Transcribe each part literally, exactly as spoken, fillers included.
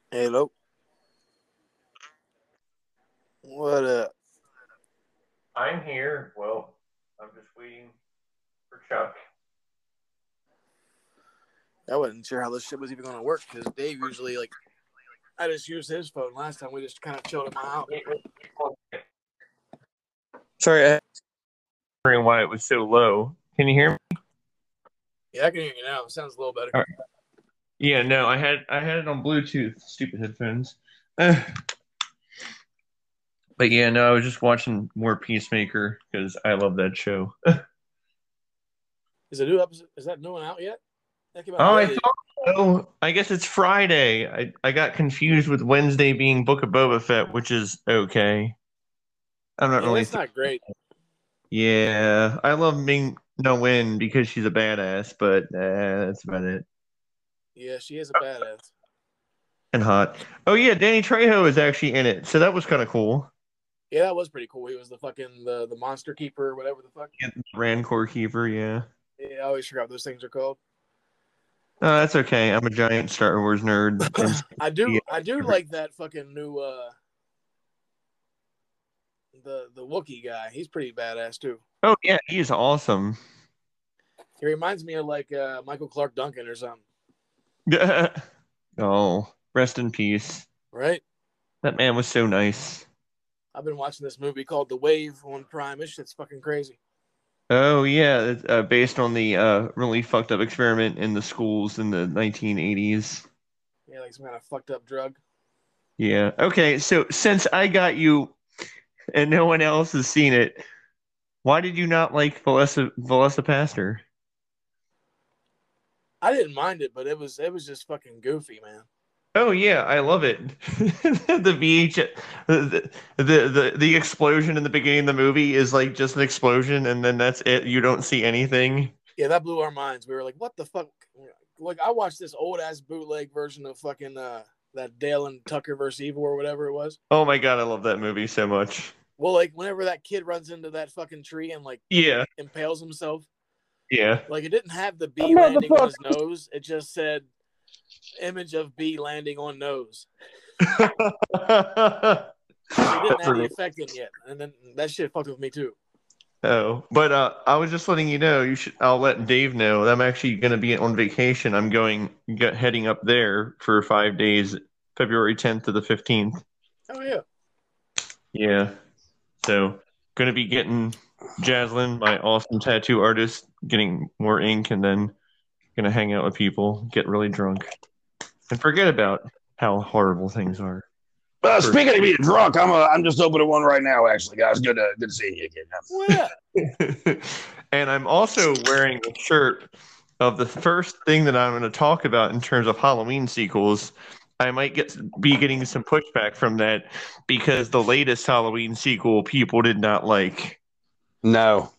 Hello. What up? I'm here. Well, I'm just waiting for Chuck. I wasn't sure how this shit was even going to work because Dave usually, like, I just used his phone. Last time we just kind of chilled at my house. Sorry, I was wondering why it was so low. Can you hear me? Yeah, I can hear you now. It sounds a little better. All right. Yeah, no, I had I had it on Bluetooth. Stupid headphones. Uh, but yeah, no, I was just watching more Peacemaker because I love that show. Is the new episode? Is that new one out yet? That came out Oh, I today. thought so. I guess it's Friday. I, I got confused with Wednesday being Book of Boba Fett, which is okay. I'm not Yeah, really. that's Th- not great. yeah, I love Ming No Wen because she's a badass, but uh, that's about it. Yeah, she is a badass. And hot. Oh yeah, Danny Trejo is actually in it, so that was kind of cool. Yeah, that was pretty cool. He was the fucking the, the monster keeper or whatever the fuck. Yeah, Rancor Keeper, yeah. Yeah, I always forgot what those things are called. Oh, that's okay. I'm a giant Star Wars nerd. And I do, yeah. I do like that fucking new uh the the Wookiee guy. He's pretty badass too. Oh yeah, he's awesome. He reminds me of like uh, Michael Clark Duncan or something. Oh, rest in peace. Right? That man was so nice. I've been watching this movie called The Wave on Prime. This shit's fucking crazy. Oh yeah, it's, uh, based on the uh, really fucked up experiment in the schools in the nineteen eighties. Yeah, like some kind of fucked up drug. Yeah. Okay, so since I got you and no one else has seen it, why did you not like Velocip- Velocipaster? I didn't mind it, but it was it was just fucking goofy, man. Oh yeah, I love it. The V H, the, the the the explosion in the beginning of the movie is like just an explosion, and then that's it. You don't see anything. Yeah, that blew our minds. We were like, what the fuck? Like, I watched this old ass bootleg version of fucking uh, that Dale and Tucker versus Evil or whatever it was. Oh my God, I love that movie so much. Well, like whenever that kid runs into that fucking tree and like Yeah, impales himself, yeah. like it didn't have the bee landing on his nose. It just said image of bee landing on nose. So he didn't have the effect in yet, and then that shit fucked with me too. Oh, but uh, I was just letting you know. You should. I'll let Dave know. I'm actually going to be on vacation. I'm going get, heading up there for five days, February tenth to the fifteenth. Oh yeah. Yeah. So going to be getting Jaslyn, my awesome tattoo artist, getting more ink, and then going to hang out with people, get really drunk, and forget about how horrible things are. Uh, speaking of being drunk, I'm a, I'm just opening one right now. Actually, guys, good to good to see you again. Well, yeah. And I'm also wearing a shirt of the first thing that I'm going to talk about in terms of Halloween sequels. I might get be getting some pushback from that because the latest Halloween sequel people did not like. No.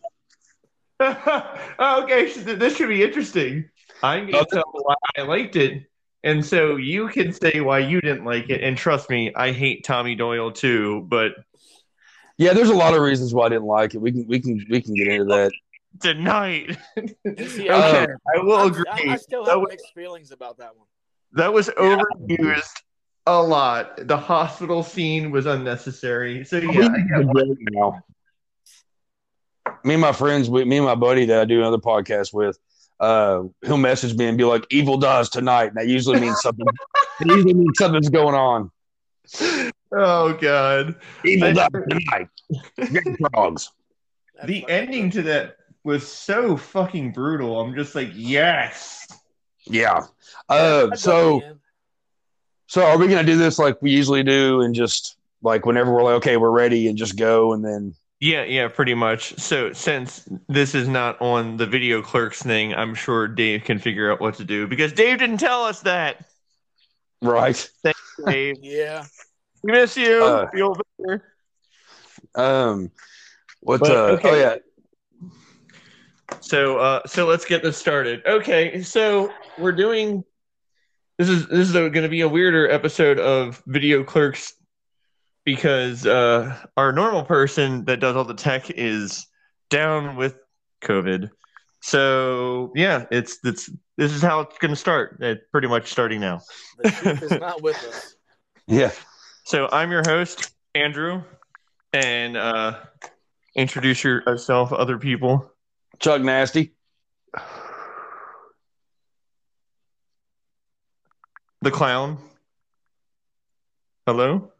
Okay, this should be interesting. I'm going to tell why I liked it, and so you can say why you didn't like it. And trust me, I hate Tommy Doyle too. But yeah, there's a lot of reasons why I didn't like it. We can we can we can get into that tonight. See, Okay, I, I will I'm- agree. I, I still That have was- mixed feelings about that one. That was overused a lot. The hospital scene was unnecessary. So yeah, I get why- now. Me and my friends, we, me and my buddy that I do another podcast with, uh, he'll message me and be like, "Evil dies tonight." And that usually means something. It usually means something's going on. Oh god, Evil I- dies tonight. Get frogs. That the fucking- ending to that was so fucking brutal. I'm just like, yes. Yeah. I Uh, dug so the end. so are we gonna do this like we usually do, and just like whenever we're like, okay, we're ready, and just go, and then Yeah, yeah, pretty much. So since this is not on the video clerks thing, I'm sure Dave can figure out what to do because Dave didn't tell us that. right. Dave, Yeah. we miss you. Uh, Feel better. Um, what? But, uh, okay. Oh yeah. So, uh, so let's get this started. Okay, so we're doing. This is this is going to be a weirder episode of Video Clerks because uh, our normal person that does all the tech is down with COVID. So yeah, it's it's this is how it's going to start. It's pretty much starting now. The truth is not with us. Yeah. So I'm your host, Andrew, and uh, introduce yourself, other people. Chuck Nasty. The clown. Hello?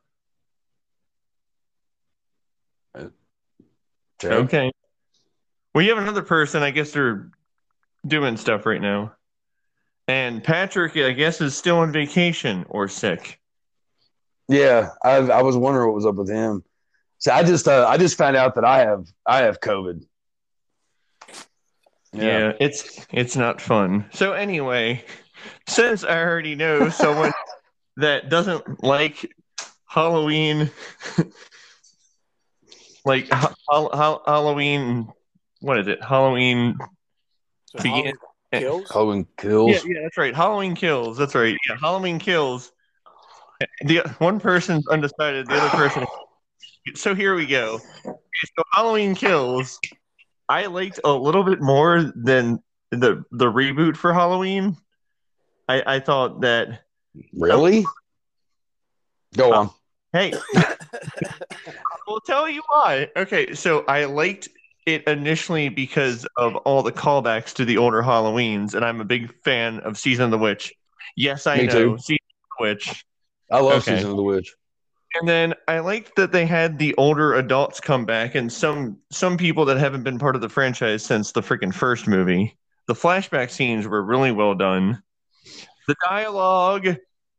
Chad. Okay. Well, you have another person. I guess they're doing stuff right now. And Patrick, I guess, is still on vacation or sick. Yeah, I I was wondering what was up with him. So I just uh, I just found out that I have I have COVID. Yeah. yeah, it's it's not fun. So anyway, since I already know someone that doesn't like Halloween, like ha- ha- Halloween, what is it? Halloween So begin. Halloween Kills? Halloween Kills. Yeah, yeah, that's right. Halloween Kills. That's right. Yeah, Halloween Kills. The one person's undecided. The other person. So here we go. So Halloween Kills. I liked a little bit more than the the reboot for Halloween. I, I thought that. Really? Go on. Uh, hey, I'll tell you why. Okay, so I liked it initially because of all the callbacks to the older Halloweens, and I'm a big fan of Season of the Witch. Yes, I Me know. too. Season of the Witch. I love Okay. Season of the Witch. And then I liked that they had the older adults come back, and some some people that haven't been part of the franchise since the freaking first movie. The flashback scenes were really well done. The dialogue,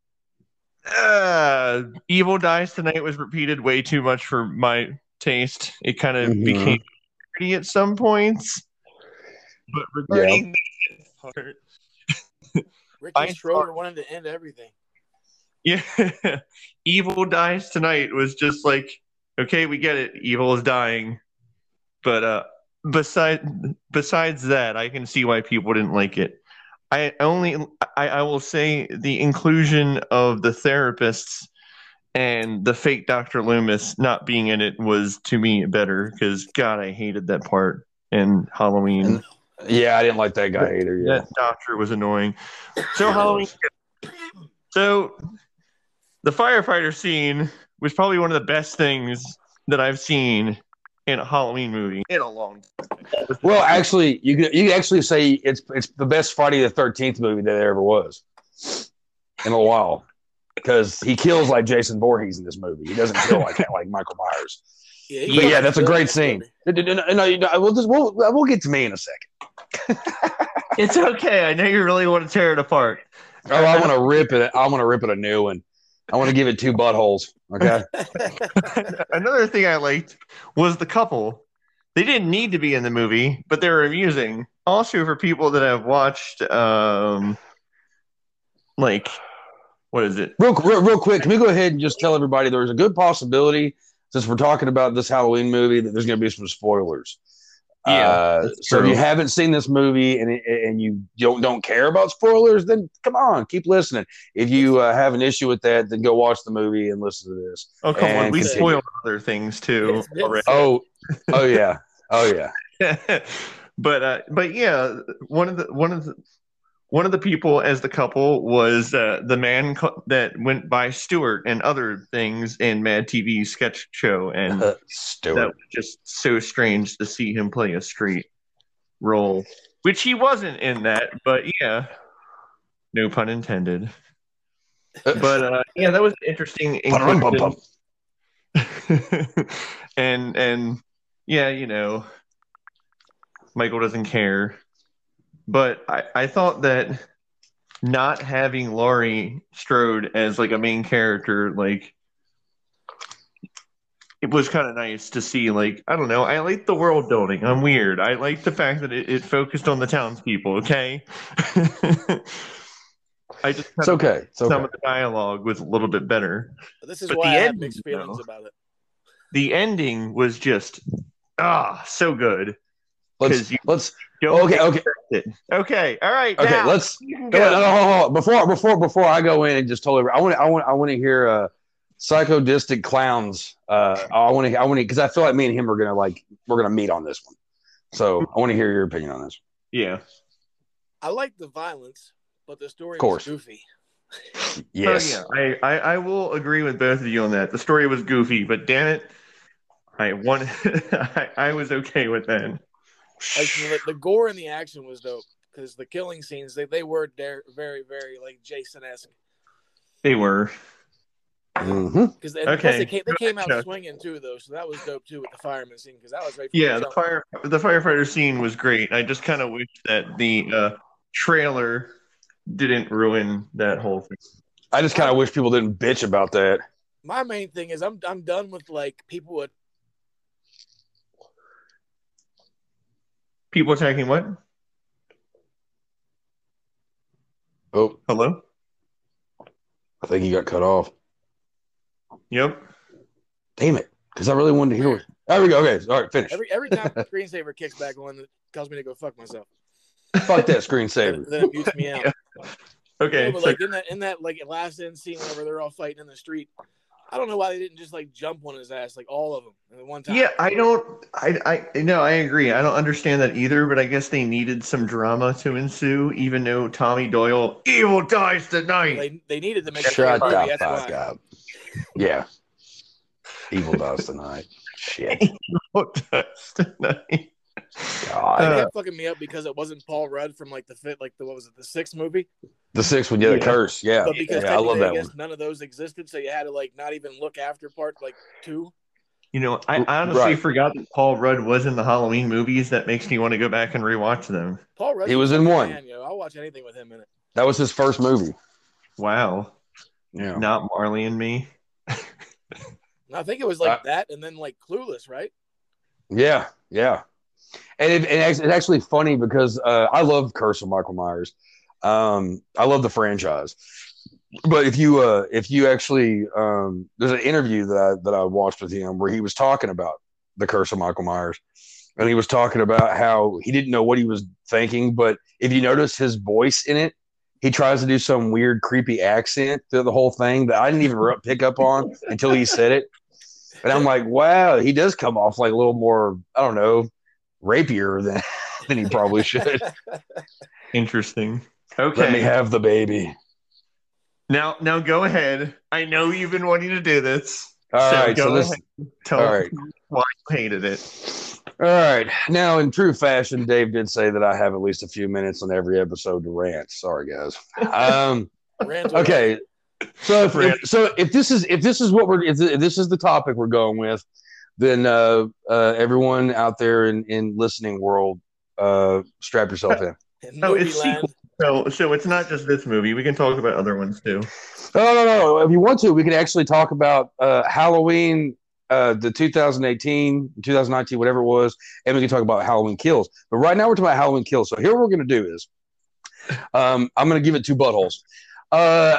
uh, "Evil dies tonight" was repeated way too much for my taste. It kind of Mhm. became pretty at some points. But regarding that part, Ricky I Schroeder thought- wanted to end everything. yeah, "Evil dies tonight" was just like, okay, we get it. Evil is dying. But uh, besides besides that, I can see why people didn't like it. I only I, I will say the inclusion of the therapists and the fake Doctor Loomis not being in it was to me better because God, I hated that part in Halloween. And, yeah, I didn't like that guy either. Yeah. That doctor was annoying. So Halloween. So the firefighter scene was probably one of the best things that I've seen in a Halloween movie in a long time. Well, actually, you can you can actually say it's it's the best Friday the thirteenth movie that there ever was in a while because he kills like Jason Voorhees in this movie. He doesn't kill like like Michael Myers. Yeah, But yeah, that's a great scene. No, no, no, we'll just we'll we'll get to me in a second. It's okay. I know you really want to tear it apart. Oh, I want to rip it. I want to rip it a new one. I want to give it two buttholes. Okay. Another thing I liked was the couple. They didn't need to be in the movie, but they were amusing. Also, for people that have watched, um, like, what is it? Real, real, real quick, can we go ahead and just tell everybody there's a good possibility, since we're talking about this Halloween movie, that there's going to be some spoilers. Yeah, Uh, so if you haven't seen this movie and and you don't don't care about spoilers, then come on, keep listening. If you uh, have an issue with that, then go watch the movie and listen to this. Oh, come on. And We continue. spoiled other things, too. Yes, already. Oh, oh yeah, oh yeah. but uh, but yeah, one of the one of the one of the people as the couple was uh, the man co- that went by Stewart and other things in Mad T V's sketch show, and that Stewart. was just so strange to see him play a straight role, which he wasn't in that. But yeah, no pun intended. But uh, yeah, that was interesting. inclusion. and and yeah, you know, Michael doesn't care. But I, I thought that not having Laurie Strode as like a main character, like it was kind of nice to see. Like, I don't know, I like the world building. I'm weird. I like the fact that it, it focused on the townspeople. Okay. I just It's okay. It's okay. some of the dialogue was a little bit better. This is But why the I have ending, mixed feelings though. about it. The ending was just ah so good. Let's you let's Don't okay okay it. Okay. All right. okay. now, Let's you can no, go. no, no, hold on, hold on. before before before I go in and just totally. I want I want I want to hear uh, Psychodistic Clowns. Uh, I want to I want to because I feel like me and him are gonna like we're gonna meet on this one. So I want to hear your opinion on this. Yeah. I like the violence, but the story Of course. was goofy. Yes. Oh, yeah, I, I, I will agree with both of you on that. The story was goofy, but damn it, I won. I, I was okay with that. Like the, the gore and the action was dope because the killing scenes they, they were there very very like Jason-esque. They were. Mm-hmm. Because okay. Plus they came, they came out swinging too though, so that was dope too with the fireman scene because that was right. Yeah, the fire the firefighter scene was great. I just kind of wish that the uh, trailer didn't ruin that whole thing. I just kind of wish people didn't bitch about that. My main thing is I'm I'm done with like people with people attacking what? Oh, hello. I think you got cut off. Yep. Damn it, because I really wanted to hear it. There we go. Okay, all right, finish. Every every time the screensaver kicks back on, it causes me to go fuck myself. Fuck that screensaver. then, then it mutes me out. Yeah. Okay. Yeah, but so... like in that in that like last end scene, whenever they're all fighting in the street, I don't know why they didn't just like jump on his ass, like all of them at one time. Yeah, I don't. I I no, I agree. I don't understand that either. But I guess they needed some drama to ensue, even though Tommy Doyle, evil dies tonight. They they needed to make Shut the the fuck up. Yeah. Evil does tonight. Shit. Evil does tonight. God. It kept fucking me up because it wasn't Paul Rudd from like the fit, like the what was it, the sixth movie? The sixth one, yeah, the yeah. curse, yeah. But because yeah, I love that I guess one. none of those existed, so you had to like not even look after part like two. You know, I honestly right. forgot that Paul Rudd was in the Halloween movies. That makes me want to go back and rewatch them. Paul Rudd, he was in one. Man, yo. I'll watch anything with him in it. That was his first movie. Wow. Yeah. Not Marley and Me. I think it was like uh, that, and then like Clueless, right? Yeah, yeah. And it, it, it's actually funny because uh, I love Curse of Michael Myers. Um, I love the franchise. But if you uh, if you actually um, there's an interview that I that I watched with him where he was talking about the Curse of Michael Myers, and he was talking about how he didn't know what he was thinking, but if you notice his voice in it, he tries to do some weird creepy accent through the whole thing that I didn't even pick up on until he said it. And I'm like, wow, he does come off like a little more, I don't know, rapier than, than he probably should. Interesting. Okay. Let me have the baby. Now, now go ahead. I know you've been wanting to do this. All so right. Go So ahead. this, Tell all right. why you hated it. All right. Now, in true fashion, Dave did say that I have at least a few minutes on every episode to rant. Sorry, guys. Um, okay. So if, if so if this is if this is what we're if this is the topic we're going with, then uh, uh, everyone out there in, in listening world, uh, strap yourself in. No, it's sequel. So so it's not just this movie. We can talk about other ones too. No, no, no. If you want to, we can actually talk about uh, Halloween, uh, the two thousand eighteen, two thousand nineteen, whatever it was, and we can talk about Halloween Kills. But right now we're talking about Halloween Kills. So here what we're going to do is, um, I'm going to give it two buttholes. Uh,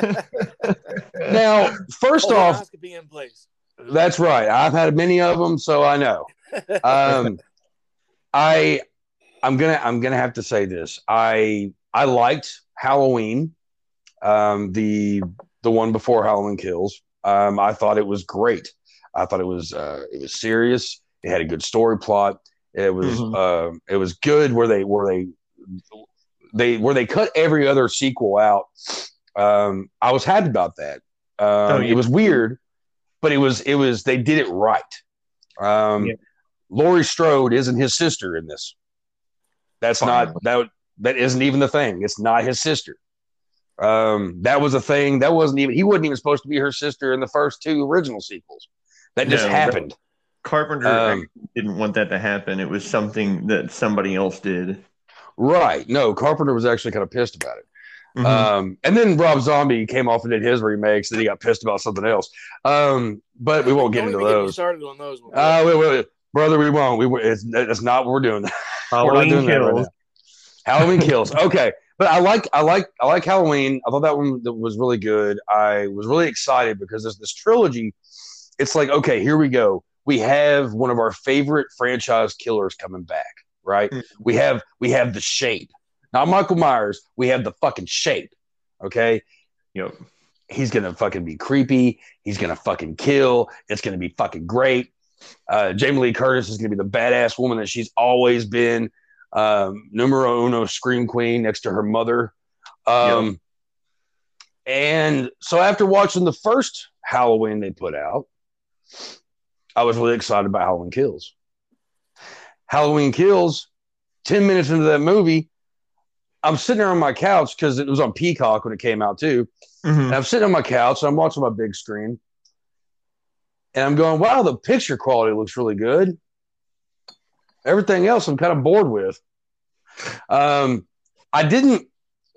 now, first off, in place. That's right. I've had many of them, so I know. Um, I, I'm gonna, I'm gonna have to say this. I, I liked Halloween, um, the the one before Halloween Kills. Um, I thought it was great. I thought it was, uh, it was serious. It had a good story plot. It was, mm-hmm. uh, it was good where they, where they. They where they cut every other sequel out. Um, I was happy about that. Um, oh, yeah. It was weird, but it was it was they did it right. Um, yeah. Laurie Strode isn't his sister in this. That's Fine. not that that isn't even the thing. It's not his sister. Um, that was a thing. That wasn't even he wasn't even supposed to be her sister in the first two original sequels. That just no, happened. That, Carpenter um, didn't want that to happen. It was something that somebody else did. Right. No, Carpenter was actually kind of pissed about it. Mm-hmm. Um, and then Rob Zombie came off and did his remakes, and he got pissed about something else. Um, but we won't get into those. Started on those. Uh, wait, wait, wait. Brother, we won't. We it's, it's not what we're doing. Halloween we're not doing Kills. That right now. Halloween Kills. Okay, but I like, I like, I like Halloween. I thought that one was really good. I was really excited because there's this trilogy. It's like, okay, here we go. We have one of our favorite franchise killers coming back. Right? Mm-hmm. We have we have the Shape. Not Michael Myers. We have the fucking Shape. Okay? You know, he's gonna fucking be creepy. He's gonna fucking kill. It's gonna be fucking great. Uh, Jamie Lee Curtis is gonna be the badass woman that she's always been. Um, numero uno scream queen next to her mother. Um, And so after watching the first Halloween they put out, I was really excited about Halloween Kills. Halloween Kills, ten minutes into that movie, I'm sitting there on my couch because it was on Peacock when it came out too. Mm-hmm. And I'm sitting on my couch and I'm watching my big screen. And I'm going, wow, the picture quality looks really good. Everything else I'm kind of bored with. Um, I didn't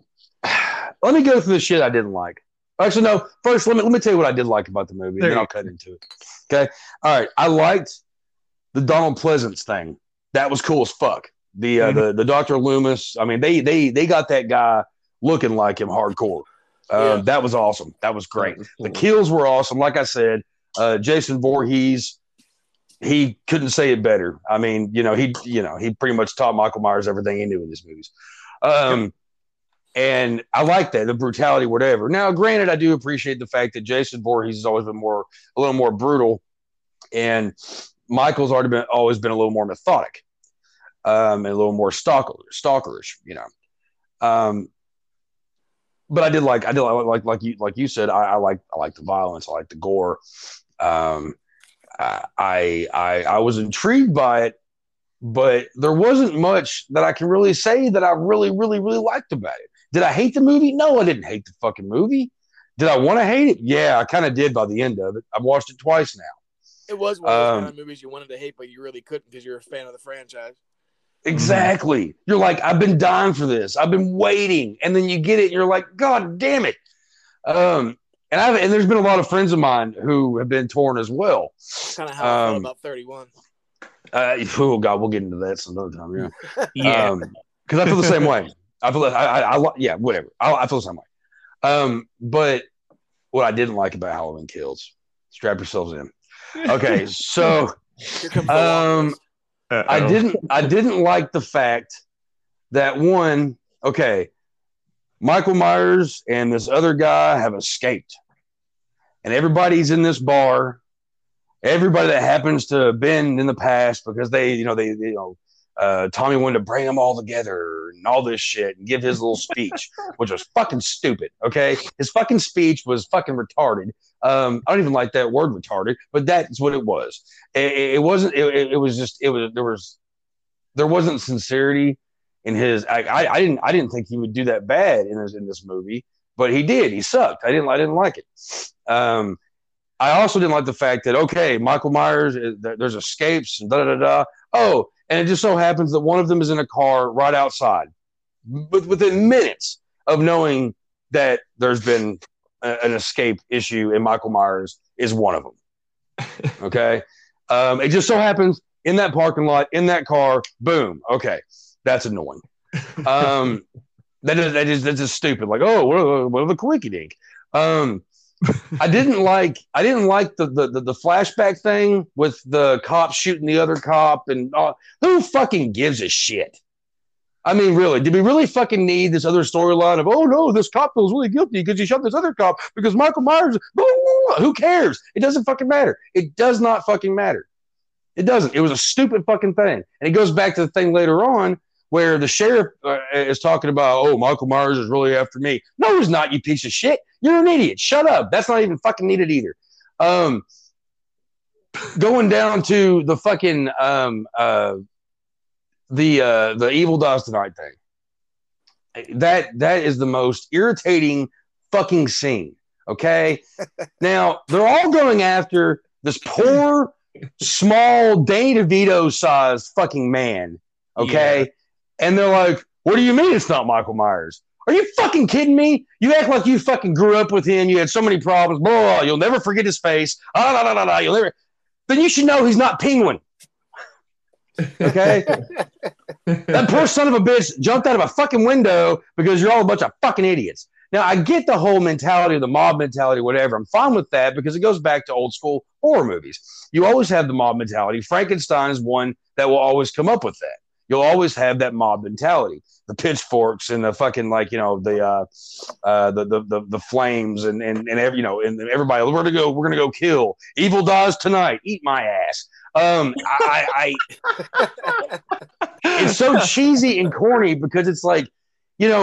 let me go through the shit I didn't like. Actually, no, first let me let me tell you what I did like about the movie, and then I'll cut into it. Okay. All right. I liked the Donald Pleasance thing. That was cool as fuck. The uh, mm-hmm. the the Doctor Loomis. I mean, they they they got that guy looking like him hardcore. Uh, yeah. That was awesome. That was great. Was cool. The kills were awesome. Like I said, uh, Jason Voorhees, he couldn't say it better. I mean, you know, he you know he pretty much taught Michael Myers everything he knew in these movies. Um, and I like that, the brutality, whatever. Now, granted, I do appreciate the fact that Jason Voorhees has always been more a little more brutal, and Michael's already been always been a little more methodic. Um, and a little more stalker, stalkerish, you know. Um, but I did like, I did like, like, like you, like you said, I, I like, I like the violence, I like the gore. Um, I, I, I was intrigued by it, but there wasn't much that I can really say that I really, really, really liked about it. Did I hate the movie? No, I didn't hate the fucking movie. Did I want to hate it? Yeah, I kind of did by the end of it. I've watched it twice now. It was one of those um, kind of movies you wanted to hate, but you really couldn't because you're a fan of the franchise. Exactly. You're like, I've been dying for this. I've been waiting. And then you get it and you're like, God damn it. Um, and I've and there's been a lot of friends of mine who have been torn as well. That's kind of how um, I felt about thirty-one. Uh, oh God, we'll get into that some other time. Yeah. yeah. Um, because I feel the same way. I feel I, I, I yeah, whatever. I, I feel the same way. Um, but what I didn't like about Halloween Kills, strap yourselves in. Okay, so um Uh-oh. I didn't I didn't like the fact that one, okay, Michael Myers and this other guy have escaped. And everybody's in this bar. Everybody that happens to have been in the past because they, you know, they, you know, uh, Tommy wanted to bring them all together and all this shit and give his little speech, which was fucking stupid. Okay. His fucking speech was fucking retarded. Um, I don't even like that word retarded, but that's what it was. It, it wasn't, it, it was just, it was, there was, there wasn't sincerity in his, I, I, I didn't, I didn't think he would do that bad in this, in this movie, but he did. He sucked. I didn't, I didn't like it. Um, I also didn't like the fact that, okay, Michael Myers, there's escapes and da da da. Oh, and it just so happens that one of them is in a car right outside, but within minutes of knowing that there's been a, an escape issue, and Michael Myers is one of them. Okay, um, it just so happens in that parking lot, in that car, boom. Okay, that's annoying. Um, that is that is that's just stupid. Like, oh, what, what are the quickie dink? Um, I didn't like I didn't like the, the, the, the flashback thing with the cop shooting the other cop and uh, who fucking gives a shit? I mean, really, did we really fucking need this other storyline of, oh no, this cop feels really guilty because he shot this other cop because Michael Myers, blah, blah, blah. Who cares? It doesn't fucking matter. It does not fucking matter. It doesn't. It was a stupid fucking thing. And it goes back to the thing later on where the sheriff uh, is talking about, oh, Michael Myers is really after me. No, he's not, you piece of shit. You're an idiot. Shut up. That's not even fucking needed either. Um, going down to the fucking um, uh, the uh, the Evil Dies Tonight thing. That that is the most irritating fucking scene. Okay, now they're all going after this poor, small Danny DeVito sized fucking man. Okay, yeah. And they're like, "What do you mean it's not Michael Myers? Are you fucking kidding me? You act like you fucking grew up with him. You had so many problems. Blah, blah, blah. You'll never forget his face. Ah, blah, blah, blah, blah. You'll never. Then you should know he's not Penguin. Okay? That poor son of a bitch jumped out of a fucking window because you're all a bunch of fucking idiots. Now, I get the whole mentality, the mob mentality, whatever. I'm fine with that because it goes back to old school horror movies. You always have the mob mentality. Frankenstein is one that will always come up with that. You'll always have that mob mentality. The pitchforks and the fucking, like, you know, the uh, uh, the, the the the flames and and and every, you know, and everybody, we're gonna go, we're gonna go kill. Evil Dies Tonight. Eat my ass. Um, I, I, I it's so cheesy and corny because it's like, you know,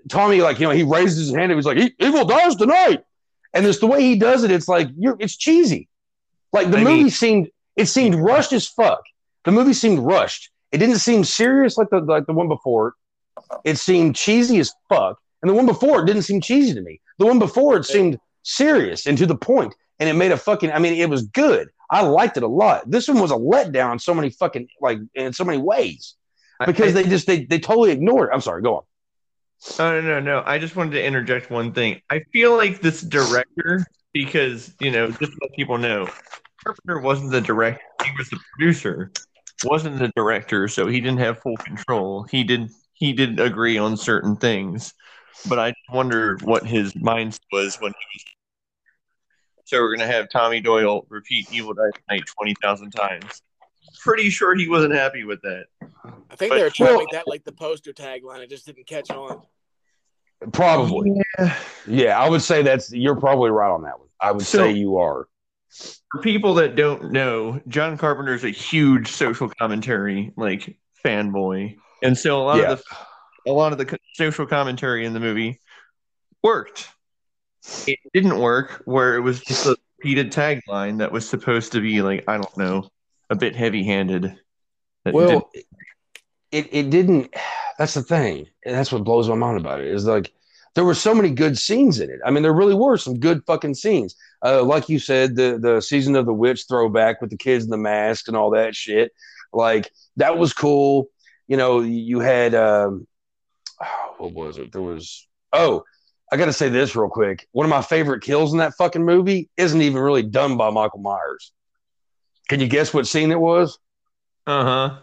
Tommy, like, you know, he raises his hand and he's like, "Evil dies tonight," and it's the way he does it. It's like you're, it's cheesy. Like the I movie mean, seemed, it seemed rushed as fuck. The movie seemed rushed. It didn't seem serious like the like the one before it. It seemed cheesy as fuck, and the one before it didn't seem cheesy to me. The one before it seemed serious and to the point, and it made a fucking. I mean, it was good. I liked it a lot. This one was a letdown in so many fucking like in so many ways because I, they just they they totally ignored it. I'm sorry. Go on. Oh, no, no, no. I just wanted to interject one thing. I feel like this director, because, you know, just to let people know, Carpenter wasn't the director. He was the producer, wasn't the director, so he didn't have full control. He did he did agree on certain things, but I wonder what his mindset was when he was. So we're going to have Tommy Doyle repeat Evil Dies Tonight twenty thousand times. Pretty sure he wasn't happy with that. I think But- they were trying Well- to make that like the poster tagline. It just didn't catch on. Probably. Yeah. Yeah, I would say that's you're probably right on that one. I would So- say you are. For people that don't know, John Carpenter is a huge social commentary like fanboy, and so a lot Yeah. of the a lot of the co- social commentary in the movie worked. It didn't work where it was just a repeated tagline that was supposed to be like I don't know, a bit heavy-handed. That Well, it it didn't. That's the thing, and that's what blows my mind about it. Is like there were so many good scenes in it. I mean, there really were some good fucking scenes. Uh, like you said, the the season of the witch throwback with the kids in the mask and all that shit. Like that was cool. You know, you had um, oh, what was it? There was oh, I got to say this real quick. One of my favorite kills in that fucking movie isn't even really done by Michael Myers. Can you guess what scene it was? uh huh.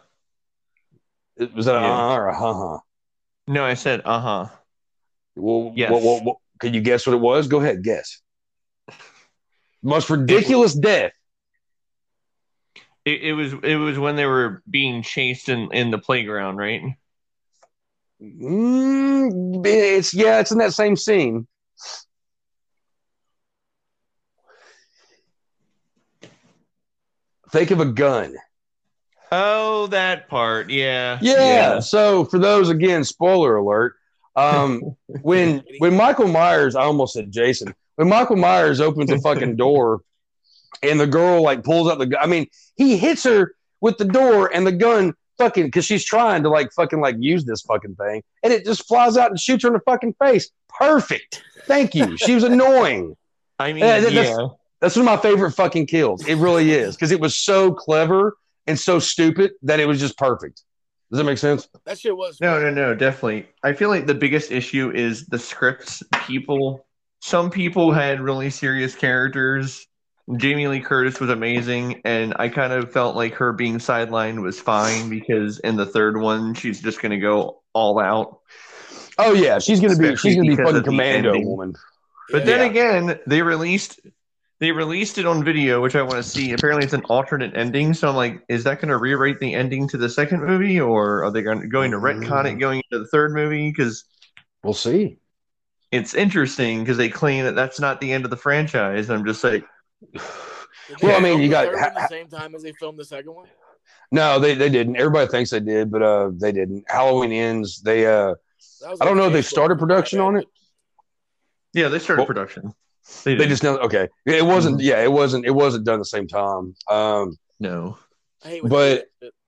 It was that Yeah. uh or a huh huh? No, I said uh huh. Well, Yes. what, what, what, could you guess what it was? Go ahead, guess. Most ridiculous death. It, it was it was when they were being chased in, in the playground, right? Mm, it's yeah, it's in that same scene. Think of a gun. Oh, that part, yeah. Yeah. So for those again, spoiler alert. Um, when when Michael Myers, I almost said Jason. When Michael Myers opens the fucking door, and the girl like pulls out the gun. I mean, he hits her with the door and the gun, fucking, because she's trying to like fucking like use this fucking thing, and it just flies out and shoots her in the fucking face. Perfect. Thank you. She was annoying. I mean, Yeah, yeah. that's- That's one of my favorite fucking kills. It really is because it was so clever and so stupid that it was just perfect. Does that make sense? That shit was No, no, no, definitely. I feel like the biggest issue is the scripts. People, some people had really serious characters. Jamie Lee Curtis was amazing, and I kind of felt like her being sidelined was fine because in the third one, she's just going to go all out. Oh yeah, she's gonna be Especially she's gonna be because fucking of the commando ending. woman. But Yeah. then Yeah. again, they released they released it on video, which I want to see. Apparently, it's an alternate ending. So I'm like, is that going to rewrite the ending to the second movie, or are they going going to retcon it going into the third movie? Because We'll see. it's interesting because they claim that that's not the end of the franchise. I'm just like, Did Well, they I mean, film you the got- third one the same time as they filmed the second one. No, they, they didn't. Everybody thinks they did, but uh, they didn't. Halloween Ends. They uh, That was I don't know if like they started Facebook, production my on bad. it. yeah, they started Well, production. They, They did. just know. Okay, it wasn't. Mhm. Yeah, it wasn't. It wasn't done at the same time. Um, no. I hate when But- they do that shit.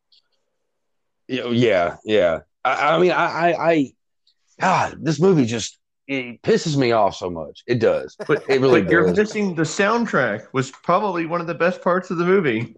you know, yeah, yeah. I, I mean, I, I, I, God, this movie just it pisses me off so much. It does. But It really but you're does. missing the soundtrack. Was probably one of the best parts of the movie.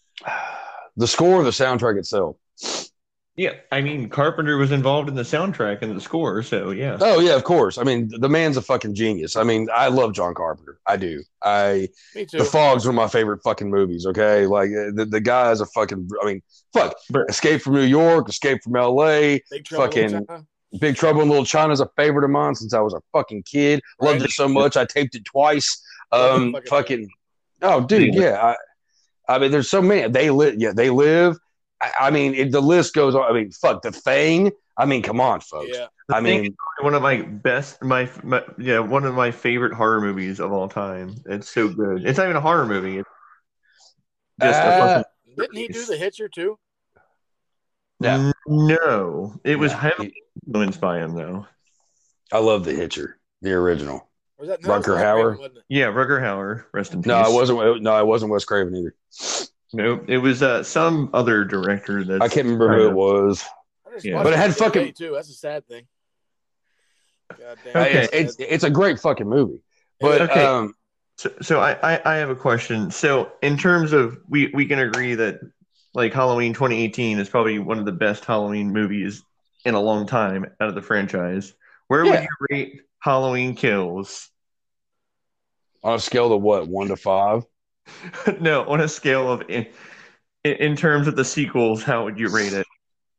The score of the soundtrack itself. Yeah, I mean Carpenter was involved in the soundtrack and the score, so yeah. Oh yeah, of course. I mean, the man's a fucking genius. I mean, I love John Carpenter. I do. I Me too. The Fog's one of my favorite fucking movies. Okay, like uh, the the guy is a fucking. I mean, fuck. But- Escape from New York, Escape from L A, Big Trouble in fucking- China. Big Trouble in Little China is a favorite of mine since I was a fucking kid. Loved Right. it so much I taped it twice. Love Um, that fucking fucking. Oh, dude, yeah. I, I mean, there's so many. They live. Yeah, they live. I, I mean, it, the list goes on. I mean, fuck the Thing. I mean, come on, folks. Yeah. The I Thing mean, One of my best, my, my yeah, one of my favorite horror movies of all time. It's so good. It's not even a horror movie. It's just a Uh, fucking, Didn't he do the Hitcher too? no. no. It was No, heavily influenced by him though. I love The Hitcher, the original. Was that, no, Rutger Wes Hauer? Craven, wasn't it? Yeah, Rutger Hauer, rest in peace. No, it wasn't. No, it wasn't Wes Craven either. Nope, it was uh, some other director. That's I can't remember who it was. I just Yeah. watched But it had the other fucking- day, too. That's a sad thing. God damn. Okay. It's, it's it's a great fucking movie. But Okay. um, So, so I, I, I have a question. So, in terms of, we, we can agree that like Halloween twenty eighteen is probably one of the best Halloween movies in a long time out of the franchise. Where would Yeah. you rate Halloween Kills? on a scale of what, one to five? No, on a scale of in, in terms of the sequels, how would you rate it?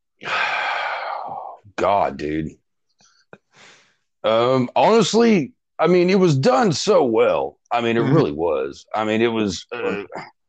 God, dude. Um, honestly, I mean, it was done so well. I mean, it Mhm. really was. I mean, it was. Uh,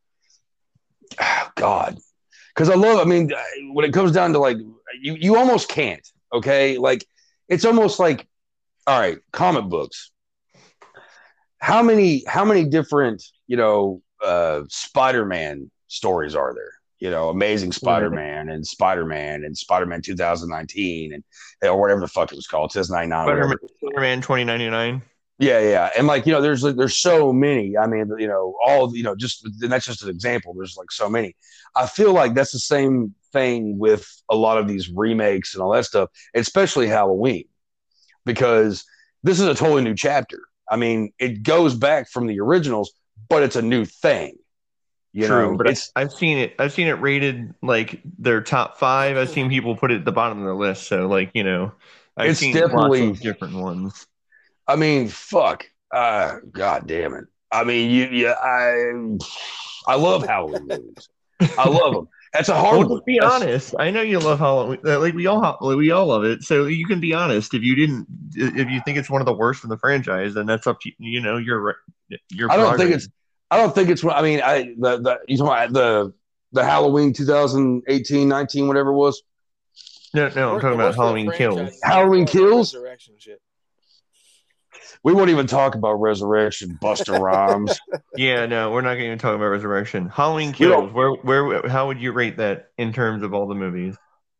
God, because I love. I mean, when it comes down to like, you you almost can't. Okay, like it's almost like, all right, comic books. How many how many different you know uh, Spider-Man stories are there? You know, Amazing Spider-Man and Spider-Man and Spider-Man twenty nineteen and or whatever the fuck it was called, twenty ninety-nine. Spider-Man, Spider-Man twenty ninety-nine. Yeah, yeah, and like you know, there's like there's so many. I mean, you know, all you know, just and that's just an example. There's like so many. I feel like that's the same thing with a lot of these remakes and all that stuff, especially Halloween, because this is a totally new chapter. I mean, it goes back from the originals, but it's a new thing. You True, know, but it's I've seen it. I've seen it rated like their top five. I've seen people put it at the bottom of the list. So, like you know, I've It's seen definitely- lots of different ones. I mean, fuck. Uh, God damn it. I mean, you, yeah, I, I love Halloween movies. I love them. That's a hard Well, one. just be That's- honest. I know you love Halloween. uh, Like we all, like, we all love it. So you can be honest. If you didn't, if you think it's one of the worst in the franchise, then that's up to you. You know, you're you're. I don't think it's. I don't think it's. I mean, I the the you talking about the the Halloween twenty eighteen, nineteen, whatever it was. No, no. I'm talking about Halloween Kills. Halloween Kills? Resurrection shit. We won't even talk about Resurrection, Busta Rhymes. Yeah, no, we're not going to even talk about Resurrection. Halloween We don't- Kills. Where, where, how would you rate that in terms of all the movies?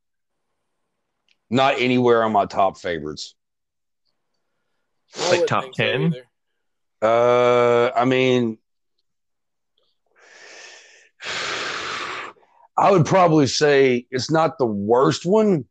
Not anywhere on my top favorites. I Like wouldn't top think so ten? either. Uh, I mean, I would probably say it's not the worst one,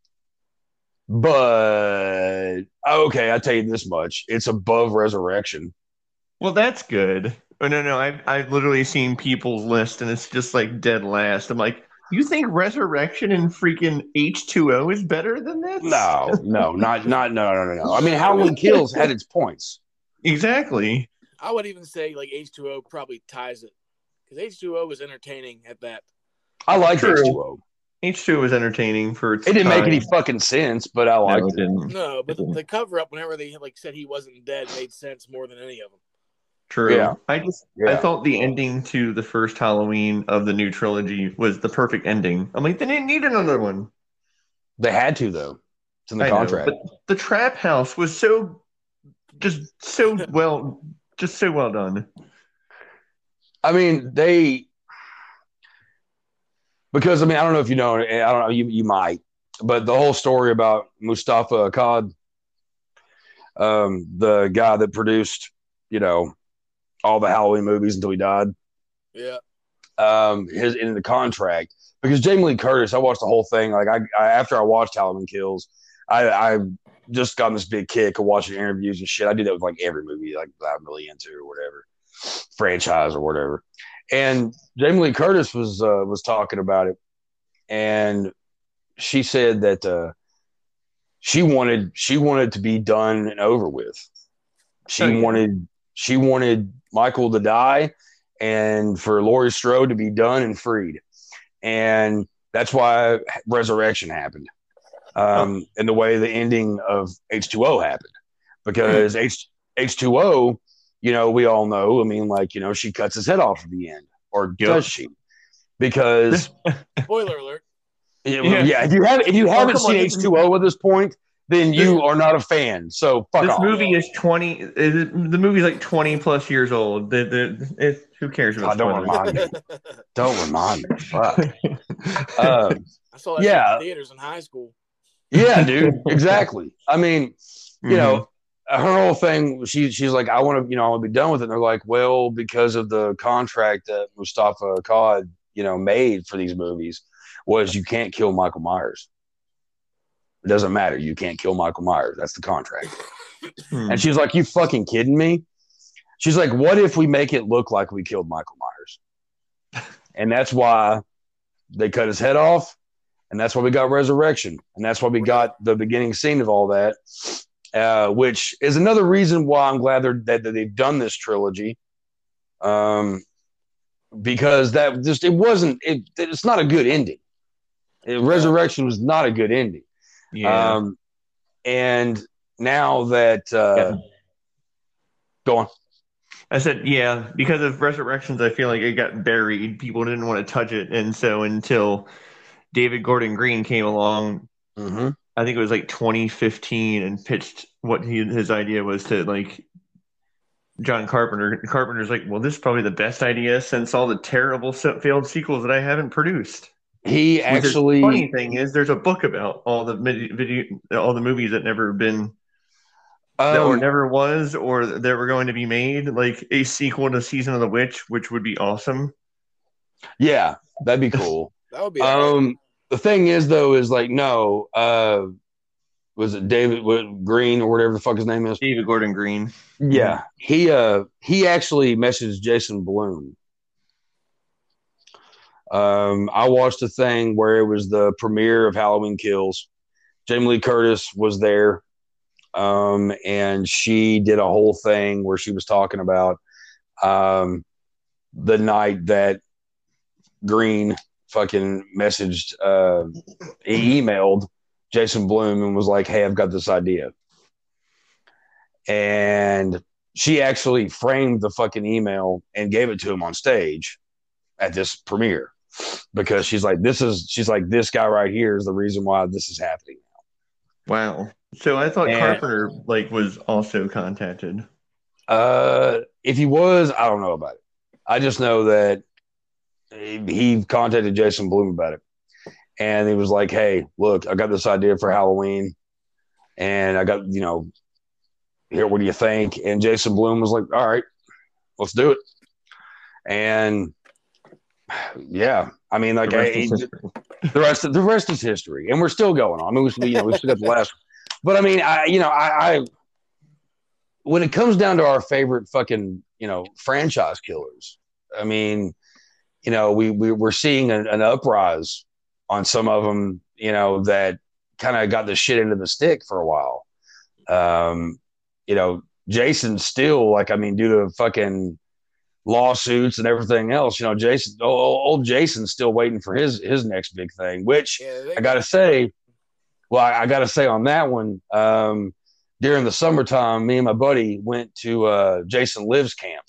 but okay, I tell you this much: it's above Resurrection. Well, that's good. Oh, no, no. I've, I've literally seen people's list, and it's just like dead last. I'm like, you think Resurrection and freaking H two O is better than this? No, no, not not no no no no. I mean, Halloween Kills had its points. Exactly. I would even say like H two O probably ties it because H two O was entertaining at that. I like True. H two O. H two O was entertaining for its It didn't time. make any fucking sense, but I No, liked it it. didn't. No, but the, Mhm. the cover up whenever they like said he wasn't dead made sense more than any of them. True. Yeah. I just Yeah. I thought the ending to the first Halloween of the new trilogy was the perfect ending. I'm like, they didn't need another one. They had to though. It's in the I know, contract. but the trap house was so just so well just so well done. I mean, they because I mean, I don't know if you know, I don't know, you you might, but the whole story about Mustafa Akkad, um, the guy that produced, you know, all the Halloween movies until he died, Yeah, um, his in the contract because Jamie Lee Curtis, I watched the whole thing. Like I, I after I watched Halloween Kills, I, I just got this big kick of watching interviews and shit. I do that with like every movie like that I'm really into or whatever franchise or whatever. And Jamie Lee Curtis was uh, was talking about it, and she said that uh, she wanted she wanted to be done and over with. She Oh, yeah. wanted she wanted Michael to die, and for Laurie Strode to be done and freed, and that's why Resurrection happened, um, and the way the ending of H two O happened, because H H two O. You know, we all know. I mean, like, you know, she cuts his head off at the end, or Yep. does she? Because spoiler alert. yeah, Yeah. yeah, if you have if you haven't come on, seen this H two O at this point, then you This- are not a fan. So fuck This off. movie is twenty. Is, the movie's like twenty plus years old. The, the, it, who cares about God, don't spoilers? remind me. Don't remind me. Fuck. Um, I saw that Yeah. in theaters in high school. yeah, dude. Exactly. I mean, you know, her whole thing, she she's like, I want to, you know, I want to be done with it. And they're like, well, because of the contract that Mustafa Akkad, you know, made for these movies, was you can't kill Michael Myers. It doesn't matter. You can't kill Michael Myers. That's the contract. Hmm. And she's like, you fucking kidding me? She's like, what if we make it look like we killed Michael Myers? And that's why they cut his head off. And that's why we got Resurrection. And that's why we got the beginning scene of all that, uh, which is another reason why I'm glad they're, that, that they've done this trilogy. Um, because that just, it wasn't, it, it's not a good ending. It, Resurrection was not a good ending. Yeah. Um, and now that, uh, yeah. Go on. I said, yeah, because of Resurrections, I feel like it got buried. People didn't want to touch it. And so until David Gordon Green came along, mm-hmm. I think it was like twenty fifteen, and pitched what he, his idea was to, like, John Carpenter. Carpenter's like, well, this is probably the best idea since all the terrible failed sequels that I haven't produced. He actually. The funny thing is, there's a book about all the video, all the movies that never been. Um, that or never was, or that were going to be made, like a sequel to Season of the Witch, which would be awesome. Yeah, that'd be cool. That would be. Um, right. The thing is, though, is like no. Uh, was it David what, Green or whatever the fuck his name is? David Gordon Green. Yeah, he uh he actually messaged Jason Blum. Um, I watched a thing where it was the premiere of Halloween Kills. Jamie Lee Curtis was there. Um, and she did a whole thing where she was talking about um, the night that Green fucking messaged, uh, he emailed Jason Blum and was like, hey, I've got this idea. And she actually framed the fucking email and gave it to him on stage at this premiere because she's like, this is, she's like, this guy right here is the reason why this is happening now. Wow. So I thought and, Carpenter like was also contacted. Uh, if he was, I don't know about it. I just know that he contacted Jason Blum about it, and he was like, "Hey, look, I got this idea for Halloween, and I got you know, here. What do you think?" And Jason Blum was like, "All right, let's do it." And yeah, I mean, like, the rest, I, the rest, the rest is history, and we're still going on. I mean, we, you know, we still got the last. But I mean, I you know, I, I when it comes down to our favorite fucking you know franchise killers, I mean, you know, we, we we're seeing an, an uprise on some of them, you know, that kind of got the shit into the stick for a while. Um, you know, Jason still like, I mean, due to fucking lawsuits and everything else, you know, Jason, old, old Jason's still waiting for his his next big thing. Which yeah, I gotta say. Well, I, I got to say on that one, um, during the summertime, me and my buddy went to uh, Jason Lives camp.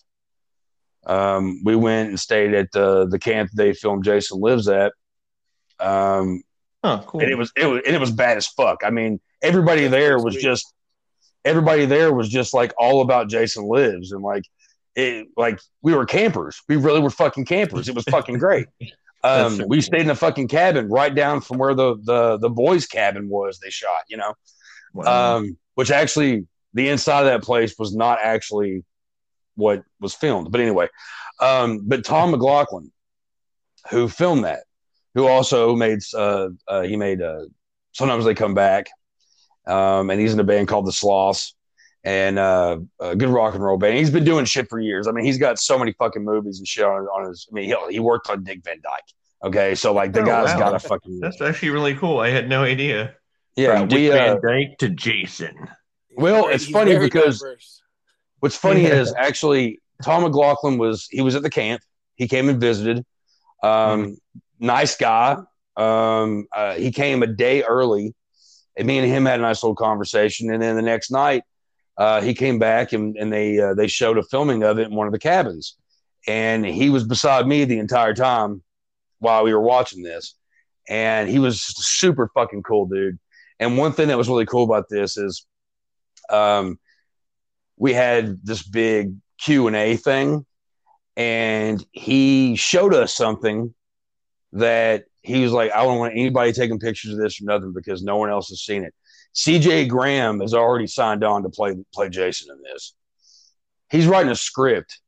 Um, we went and stayed at the the camp they filmed Jason Lives at. Um, oh, cool! And it was it was and it was bad as fuck. I mean, everybody there was just everybody there was just like all about Jason Lives, and like it like we were campers. We really were fucking campers. It was fucking great. Um, so we cool. stayed in a fucking cabin right down from where the, the, the boys' cabin was they shot, you know, wow. um, which actually the inside of that place was not actually what was filmed. But anyway, um, but Tom McLaughlin, who filmed that, who also made, uh, uh, he made uh, Sometimes They Come Back, um, and he's in a band called The Sloths, and uh, a good rock and roll band. He's been doing shit for years. I mean, he's got so many fucking movies and shit on, on his. I mean, he, he worked on Dick Van Dyke. Okay, so like the oh, guy's wow. got a fucking. That's actually really cool. I had no idea. Yeah, From Dick we, Van uh, Dyke to Jason. Well, it's he's funny because diverse. What's funny yeah. is actually Tom McLaughlin was he was at the camp. He came and visited. Um, mm-hmm. Nice guy. Um, uh, he came a day early, and me and him had a nice little conversation. And then the next night. Uh, he came back and, and they uh, they showed a filming of it in one of the cabins. And he was beside me the entire time while we were watching this. And he was super fucking cool, dude. And one thing that was really cool about this is um, we had this big Q and A thing. And he showed us something that he was like, I don't want anybody taking pictures of this or nothing because no one else has seen it. C J Graham has already signed on to play play Jason in this. He's writing a script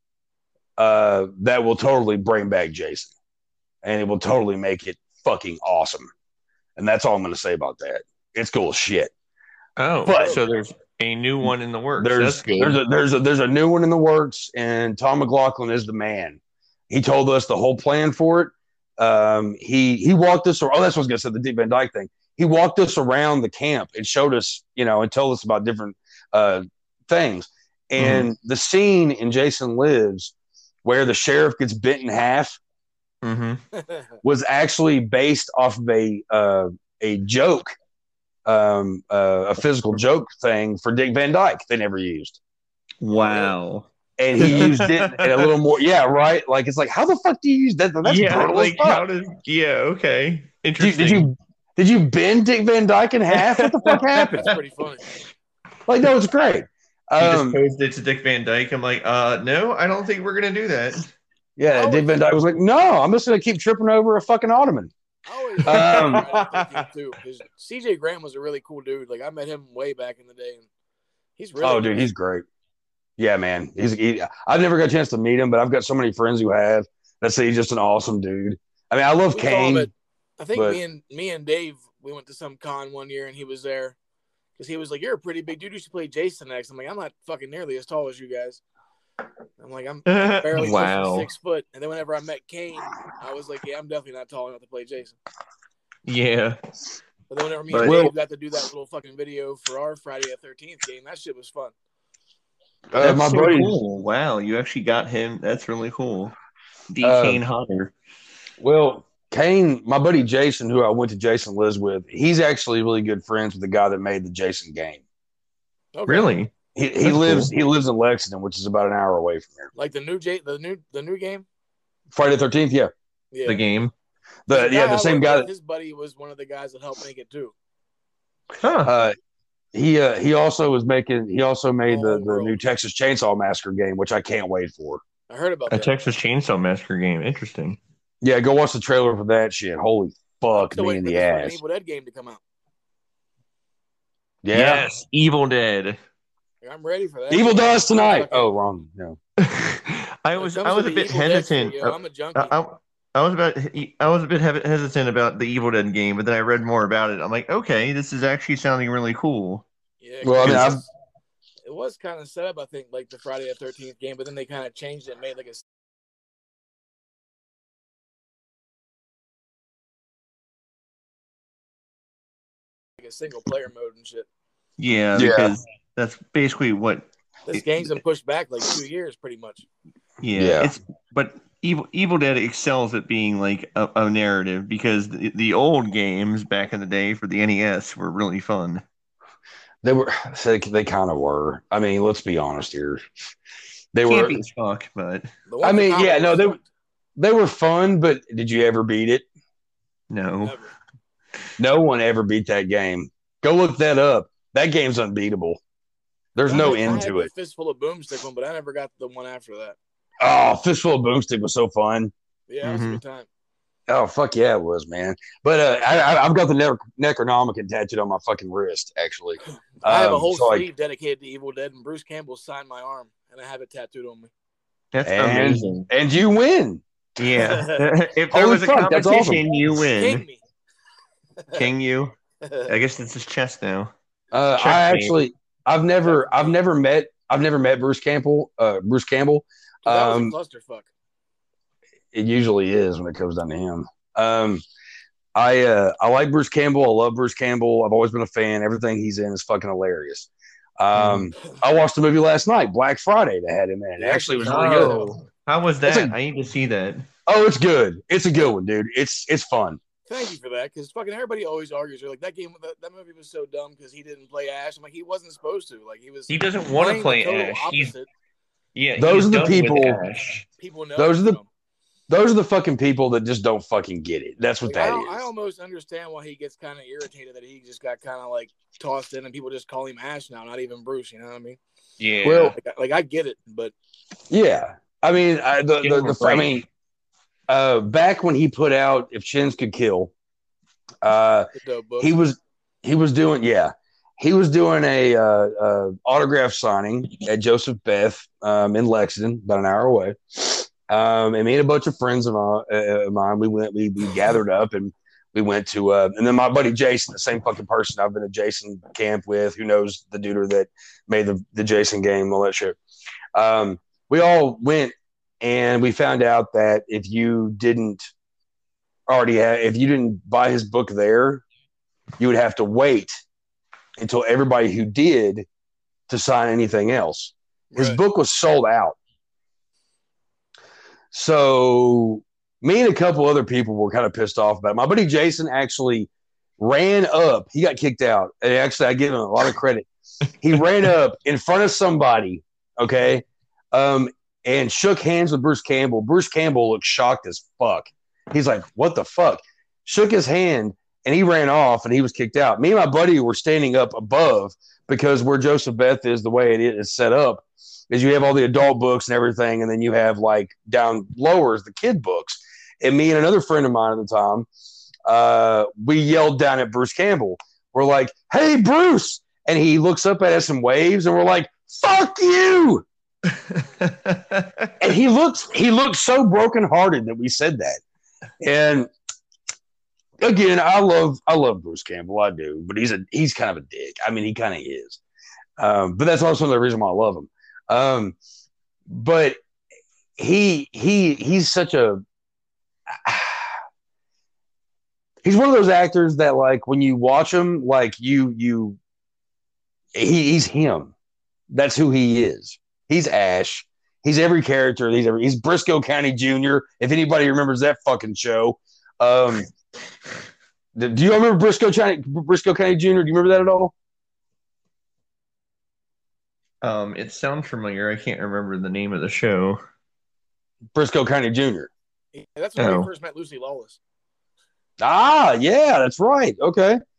uh, that will totally bring back Jason, and it will totally make it fucking awesome. And that's all I'm going to say about that. It's cool as shit. Oh, But- so there's a new one in the works. There's That's good. there's a there's a there's a new one in the works, and Tom McLaughlin is the man. He told us the whole plan for it. Um, he he walked us. Oh, that's what I was gonna say. The Dick Van Dyke thing. He walked us around the camp and showed us, you know, and told us about different uh, things. And the scene in Jason Lives where the sheriff gets bent in half Mm-hmm. was actually based off of a uh, a joke. Um, uh, a physical joke thing for Dick Van Dyke they never used. Wow. And he used it in a little more, yeah, right? Like, it's like, how the fuck do you use that? That's yeah, brutal as like fuck. how did? Yeah, okay. Did you, Interesting. did you did you bend Dick Van Dyke in half? What the fuck happened? That's pretty funny. Like, that was great. You just Um, posed it to Dick Van Dyke. I'm like, uh, no, I don't think we're gonna do that. yeah, Oh, Dick Van Dyke was like, no, I'm just gonna keep tripping over a fucking ottoman. I always Um, um, too, because C J Graham was a really cool dude. Like I met him way back in the day, and he's really Oh, dude, nice. he's great. Yeah, man. He's he, I've never got a chance to meet him, but I've got so many friends who have that say he's just an awesome dude. I mean, I love We saw him Kane. at- I think but- me and me and Dave we went to some con one year, and he was there because he was like, "You're a pretty big dude. You should play Jason next." I'm like, "I'm not fucking nearly as tall as you guys." I'm like, "I'm barely Wow. pushing six foot." And then whenever I met Kane, I was like, "Yeah, I'm definitely not tall enough to play Jason." Yeah. But then whenever me But- and Well- Dave got to do that little fucking video for our Friday the thirteenth game, that shit was fun. Uh, That's my so buddy, cool. Wow, you actually got him. That's really cool. D. Uh, Kane Hodder. well, Kane, my buddy Jason, who I went to Jason Liz with, he's actually really good friends with the guy that made the Jason game. Okay. Really? He, he That's lives cool. he lives in Lexington, which is about an hour away from here. Like the new J, the new the new game. Friday the thirteenth, yeah, Yeah. The game? the guy yeah I the same worked guy. with, That, his buddy was one of the guys that helped make it too. Huh. uh, he uh, he also was making he also made the, Oh, the world. new Texas Chainsaw Massacre game, which I can't wait for. I heard about A that. Texas Chainsaw Massacre game. Interesting. Yeah, go watch the trailer for that shit. Holy fuck Still me waiting in for the this fucking ass. Evil Dead game to come out. Yeah, Yes. Evil Dead. Like, I'm ready for that. Evil does tonight. Fucking- Oh, wrong. No. I when it was comes I to was a the bit Evil Dead hesitant. shit, yo, I'm a junkie. I, I, I was about I was a bit he- hesitant about the Evil Dead game, but then I read more about it. I'm like, okay, this is actually sounding really cool. yeah, Well, I mean, it I've- was, it was kind of set up, I think, like the Friday the thirteenth game, but then they kind of changed it, and made like a like a single player mode and shit. Yeah, Yeah. because that's basically what. This It- game's been pushed back like two years, pretty much. Yeah, Yeah. it's but Evil Evil Dead excels at being like a, a narrative because the, the old games back in the day for the N E S were really fun. They were they, they kind of were. I mean, let's be honest here. They Can't were be as fuck, but The one I mean, for yeah, Commodore no, they- sucked. they were fun, but did you ever beat it? no. Never. No one ever beat that game. Go look that up. That game's unbeatable. There's no I end had to the it. Fistful of Boomstick one, but I never got the one after that. Oh, Fistful of Boomstick was so fun. Yeah, it was Mhm. a good time. Oh, fuck yeah, it was, man. But uh, I, I, I've got the ne- Necronomicon tattooed on my fucking wrist, actually. I have a Um, whole so, like, sleeve dedicated to Evil Dead, and Bruce Campbell signed my arm, and I have it tattooed on me. That's And- amazing. and you win. Yeah. if there Holy was a fuck, that's competition, you win. King me. King you. I guess it's his chest now. Uh, Check I me. actually, I've never, I've never met, I've never met Bruce Campbell. Uh, Bruce Campbell. that Um, was a clusterfuck. It usually is when it comes down to him. Um, I, uh, I like Bruce Campbell. I love Bruce Campbell. I've always been a fan. Everything he's in is fucking hilarious. Um, I watched the movie last night, Black Friday, that had him in. It actually was really good. Oh, how was That's that? a- I need to see that. Oh, it's good. It's a good one, dude. It's it's fun. Thank you for that, because fucking everybody always argues. They're like, that game, that, that movie was so dumb because he didn't play Ash. I'm like, he wasn't supposed to. Like, he was. He doesn't want to playing the play total Ash. He's, opposite. yeah, Those he's are the done with people- Ash. People know. Those are it, the- so. Those are the fucking people that just don't fucking get it. That's what Like, that I, is. I almost understand why he gets kind of irritated that he just got kind of like tossed in, and people just call him Ash now, not even Bruce. You know what I mean? Yeah. Well, Like, I- like I get it, but Yeah, I mean, I, the, Give the, him a the, I break. mean, uh, back when he put out "If Chins Could Kill," uh, it's a dope book. he was he was doing yeah he was doing a uh, uh, autograph signing at Joseph Beth um, in Lexington, about an hour away. Um, and me and a bunch of friends of mine, uh, mine we went we, we gathered up and we went to uh, and then my buddy Jason, the same fucking person I've been at Jason camp with, who knows the dude that made the, the Jason game, all that shit. Um, we all went and we found out that if you didn't already have, if you didn't buy his book there, you would have to wait until everybody who did to sign anything else. His Right. book was sold out. So me and a couple other people were kind of pissed off about it. My buddy Jason actually ran up. He got kicked out. And actually, I give him a lot of credit. He ran up in front of somebody, okay, um, and shook hands with Bruce Campbell. Bruce Campbell looked shocked as fuck. He's like, what the fuck? Shook his hand, and he ran off, and he was kicked out. Me and my buddy were standing up above because where Joseph Beth is, the way it is set up, is you have all the adult books and everything, and then you have, like, down lower is the kid books. And me and another friend of mine at the time, uh, we yelled down at Bruce Campbell. We're like, hey, Bruce! And he looks up at us and waves, and we're like, fuck you! And he looks he looked so brokenhearted that we said that. And again, I love I love Bruce Campbell, I do, but he's a he's kind of a dick. I mean, he kind of is. Um, but that's also the reason why I love him. Um, but he he he's such a he's one of those actors that, like, when you watch him, like you you he, he's him. That's who he is. He's Ash. He's every character. He's every. He's Briscoe County Junior If anybody remembers that fucking show, um, do you remember Briscoe County Briscoe County Junior? Do you remember that at all? Um, it sounds familiar. I can't remember the name of the show. Briscoe County Junior Yeah, that's when Oh. we first met Lucy Lawless. Ah, yeah, that's right. Okay. Um,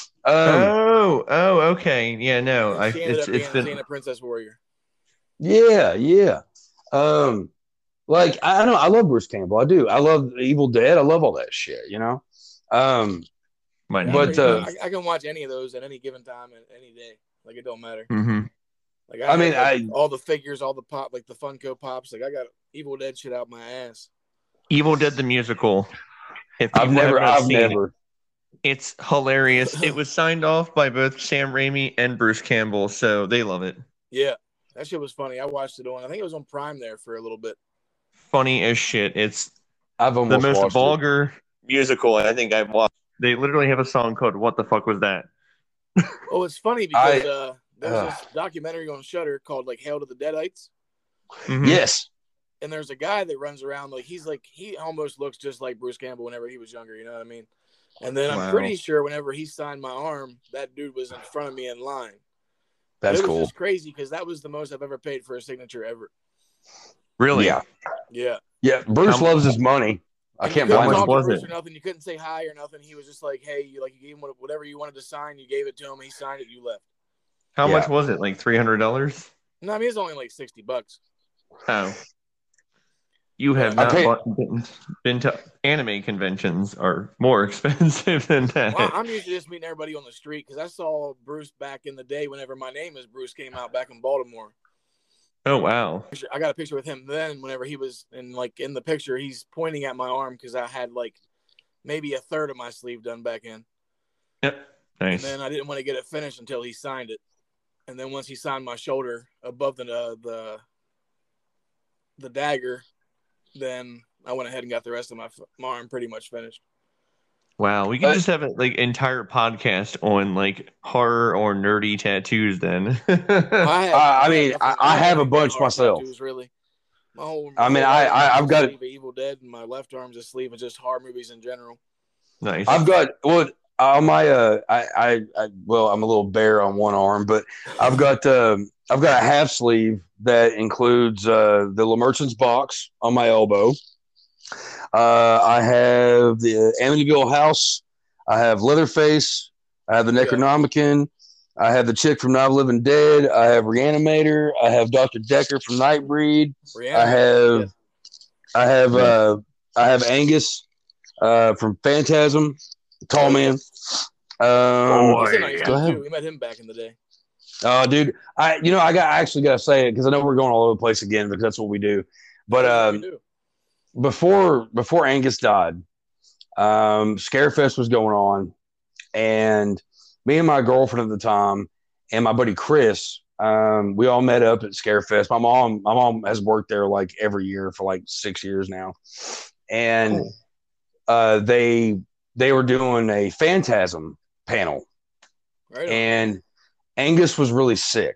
oh, oh, okay. Yeah, no, I, She ended it's up it's being been Xena Princess Warrior. yeah, yeah. Um, like I, I don't. I love Bruce Campbell. I do. I love Evil Dead. I love all that shit. You know. Um, my name. But, is- uh, I, I can watch any of those at any given time and any day. Like, it don't matter. Mhm. Like I mean, have, like, I- all the figures, all the pop, like the Funko Pops. Like, I got Evil Dead shit out my ass. Evil Dead the musical. If I've people never. have not I've seen it, never. It's hilarious. It was signed off by both Sam Raimi and Bruce Campbell, so they love it. Yeah, that shit was funny. I watched it on. I think it was on Prime there for a little bit. Funny as shit. It's I've the almost most watched it. vulgar musical I think I've watched. They literally have a song called "What the fuck was that?" Oh, it's funny because I- uh, there's uh. this documentary on Shudder called like Hail to the Deadites, Mhm. Yes. and there's a guy that runs around like he's like he almost looks just like Bruce Campbell whenever he was younger. You know what I mean? And then I'm Wow. pretty sure whenever he signed my arm, that dude was in front of me in line. That's it was cool. just crazy because that was the most I've ever paid for a signature ever. Really? Yeah. Yeah. Yeah. Bruce How- loves his money. I And can't you How blame couldn't much him. talk to was Bruce it? Or nothing. You couldn't say hi or nothing. He was just like, hey, you like you gave him what- whatever you wanted to sign. You gave it to him. He signed it. You left. How Yeah. much was it? Like three hundred dollars? No, I mean it's only like sixty bucks. Oh. You have I not pay- bought, been, been to anime conventions are more expensive than that. Well, I'm usually just meeting everybody on the street because I saw Bruce back in the day whenever My Name Is Bruce came out back in Baltimore. Oh wow. I got a picture with him then whenever he was in like in the picture, he's pointing at my arm because I had like maybe a third of my sleeve done back in. Yep. And Nice. then I didn't want to get it finished until he signed it. And then once he signed my shoulder above the uh, the the dagger, then I went ahead and got the rest of my, my arm pretty much finished. Wow, we could Uh, just have a like entire podcast on like horror or nerdy tattoos then. I, have, Uh, I mean, nothing- I- I have a nothing bunch but hard myself. tattoos, really. My whole, I mean, whole I- right I- arm's I've a got- sleeve of Evil Dead, and my left arm's a sleeve of just horror movies in general. Nice. I've got well on my uh I, I I well I'm a little bare on one arm, but I've got um I've got a half sleeve that includes uh the Le Merchant's box on my elbow. Uh, I have the Amityville House. I have Leatherface. I have the Yeah. Necronomicon. I have the chick from Night of the Living Dead. I have Reanimator. I have Doctor Decker from Nightbreed. Rihanna, I have yeah. I have uh I have Angus uh from Phantasm, Tall Man. Um, He's a nice go dude ahead. too. We met him back in the day. Oh, dude, I you know I got I actually got to say it because I know we're going all over the place again because that's what we do. But That's what we um, do. before before Angus died, um, Scarefest was going on, and me and my girlfriend at the time and my buddy Chris, um, we all met up at Scarefest. My mom, my mom has worked there like every year for like six years now, and Cool. uh, they they were doing a Phantasm panel, Right on. and Angus was really sick,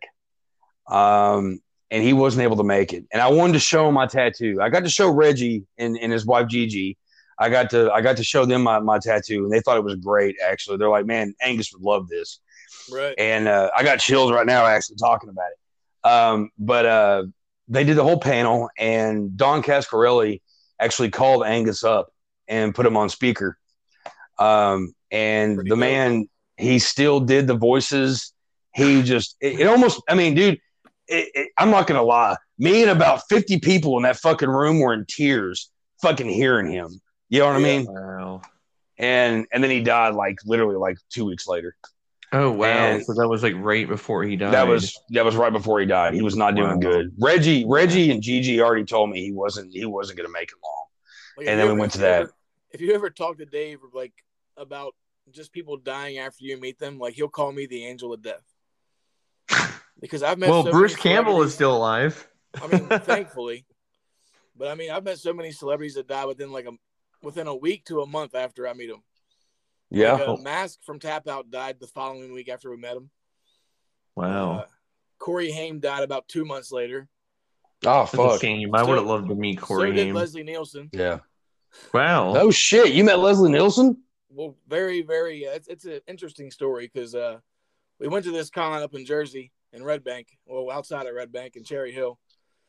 um, and he wasn't able to make it. And I wanted to show him my tattoo. I got to show Reggie and, and his wife Gigi. I got to I got to show them my, my tattoo, and they thought it was great. Actually, they're like, "Man, Angus would love this." Right. And uh, I got chills right now actually talking about it. Um, but uh, they did the whole panel, and Don Cascarelli actually called Angus up and put him on speaker. Um, and Pretty the dope. man, he still did the voices. He just, it, it almost, I mean, dude, it, it, I'm not going to lie. Me and about fifty people in that fucking room were in tears fucking hearing him. You know what Yeah. I mean? Wow. And and then he died like literally like two weeks later. Oh wow! And- So that was like right before he died. That was that was right before he died. He was not doing Wow. good. Reggie, Reggie and Gigi already told me he wasn't he wasn't going to make it long. Like, And if then you we ever- went to if you that. ever- If you ever talk to Dave like about just people dying after you meet them, like he'll call me the angel of death. Because I've met well, so Bruce many Campbell is celebrities- still alive. I mean, thankfully. But I mean, I've met so many celebrities that die within like a within a week to a month after I meet them. Yeah. Like, uh, Mask from Tap Out died the following week after we met him. Wow. Uh, Corey Haim died about two months later. Oh That's a fuck. shame. I So- would have loved to meet Corey so did Haim. Leslie Nielsen. Yeah. Wow. Oh shit! You met Leslie Nielsen? Well, very, very. Uh, it's it's an interesting story because uh, we went to this con up in Jersey in Red Bank, well, outside of Red Bank in Cherry Hill,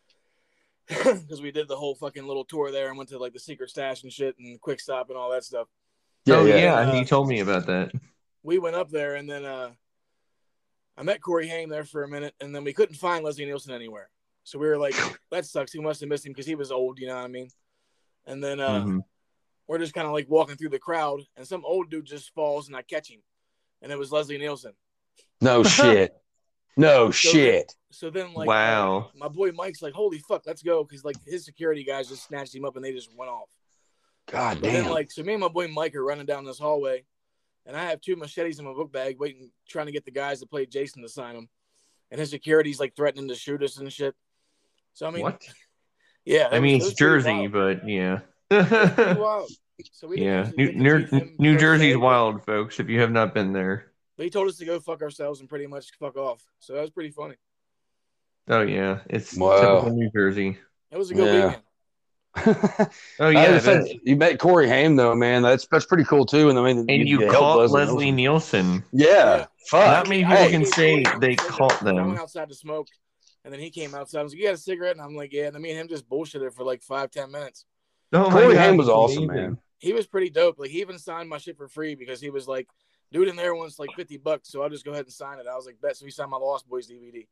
because we did the whole fucking little tour there and went to like the secret stash and shit and Quick Stop and all that stuff. oh yeah. yeah, Uh, he told me about that. We went up there and then uh, I met Corey Haim there for a minute, and then we couldn't find Leslie Nielsen anywhere. So we were like, that sucks. He must have missed him because he was old, you know what I mean? And then uh, Mhm. we're just kind of like walking through the crowd, and some old dude just falls, and I catch him, and it was Leslie Nielsen. No shit. No So shit. So then, like, Wow. uh, my boy Mike's like, "Holy fuck, let's go!" Because like his security guys just snatched him up and they just went off. God But then, damn. like, so me and my boy Mike are running down this hallway, and I have two machetes in my book bag, waiting, trying to get the guys that played Jason to sign them, and his security's like threatening to shoot us and shit. So I mean, What? yeah, I it mean, was- it it's was pretty Jersey, wild. but yeah. It was pretty wild. So we didn't yeah. actually New, get to New, meet him New per Jersey's se, but- wild, folks. If you have not been there. But he told us to go fuck ourselves and pretty much fuck off. So that was pretty funny. Oh yeah, it's Wow. typical New Jersey. It was a good Yeah. weekend. Oh yeah, yeah, that's- you met Corey Haim though, man. That's that's pretty cool too. And I mean, and you helped caught Leslie Nielsen. Nielsen. Yeah, Yeah. fuck. Not many people Hey, can He say told me they he said caught that I them. went outside to smoke, and then he came outside. I was like, "You got a cigarette?" And I'm like, "Yeah." And then me and him just bullshitted for like five, ten minutes. Oh my Corey God, Haim was that's awesome, amazing. man. He was pretty dope. Like he even signed my shit for free because he was like, "Dude, in there wants like fifty bucks, so I'll just go ahead and sign it." I was like, "Bet." So he signed my Lost Boys D V D.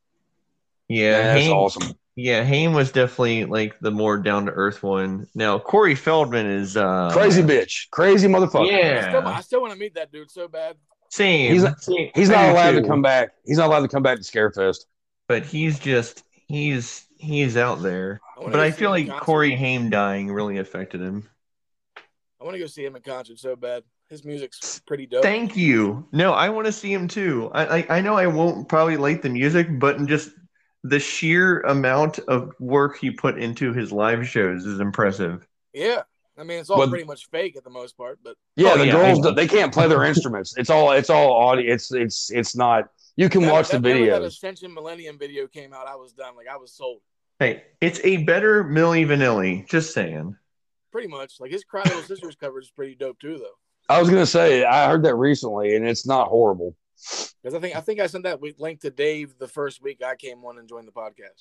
Yeah, that's Haim, awesome. yeah, Haim was definitely like the more down to earth one. Now Corey Feldman is uh Crazy bitch, crazy motherfucker. Yeah. I still, I still want to meet that dude so bad. Same. He's not- Same. He's I not do allowed to too. come back. He's not allowed to come back to Scarefest. But he's just he's he's out there. I wanna But go I see feel him in like concert. Corey Haim dying really affected him. I want to go see him in concert so bad. His music's pretty dope. Thank you. No, I want to see him too. I, I I know I won't probably like the music, but just the sheer amount of work he put into his live shows is impressive. Yeah, I mean it's all Well- pretty much fake at the most part, but Yeah, Oh, the yeah, girls I know. they can't play their instruments. It's all it's all audio. It's it's it's not. You can that, watch that, the that, that videos. Ascension Millennium video came out, I was done. Like I was sold. Hey, it's a better Milli Vanilli. Just saying. Pretty much. Like his Cry Little Sisters cover is pretty dope too, though. I was gonna say I heard that recently, and it's not horrible. Because I think I think I sent that link to Dave the first week I came on and joined the podcast.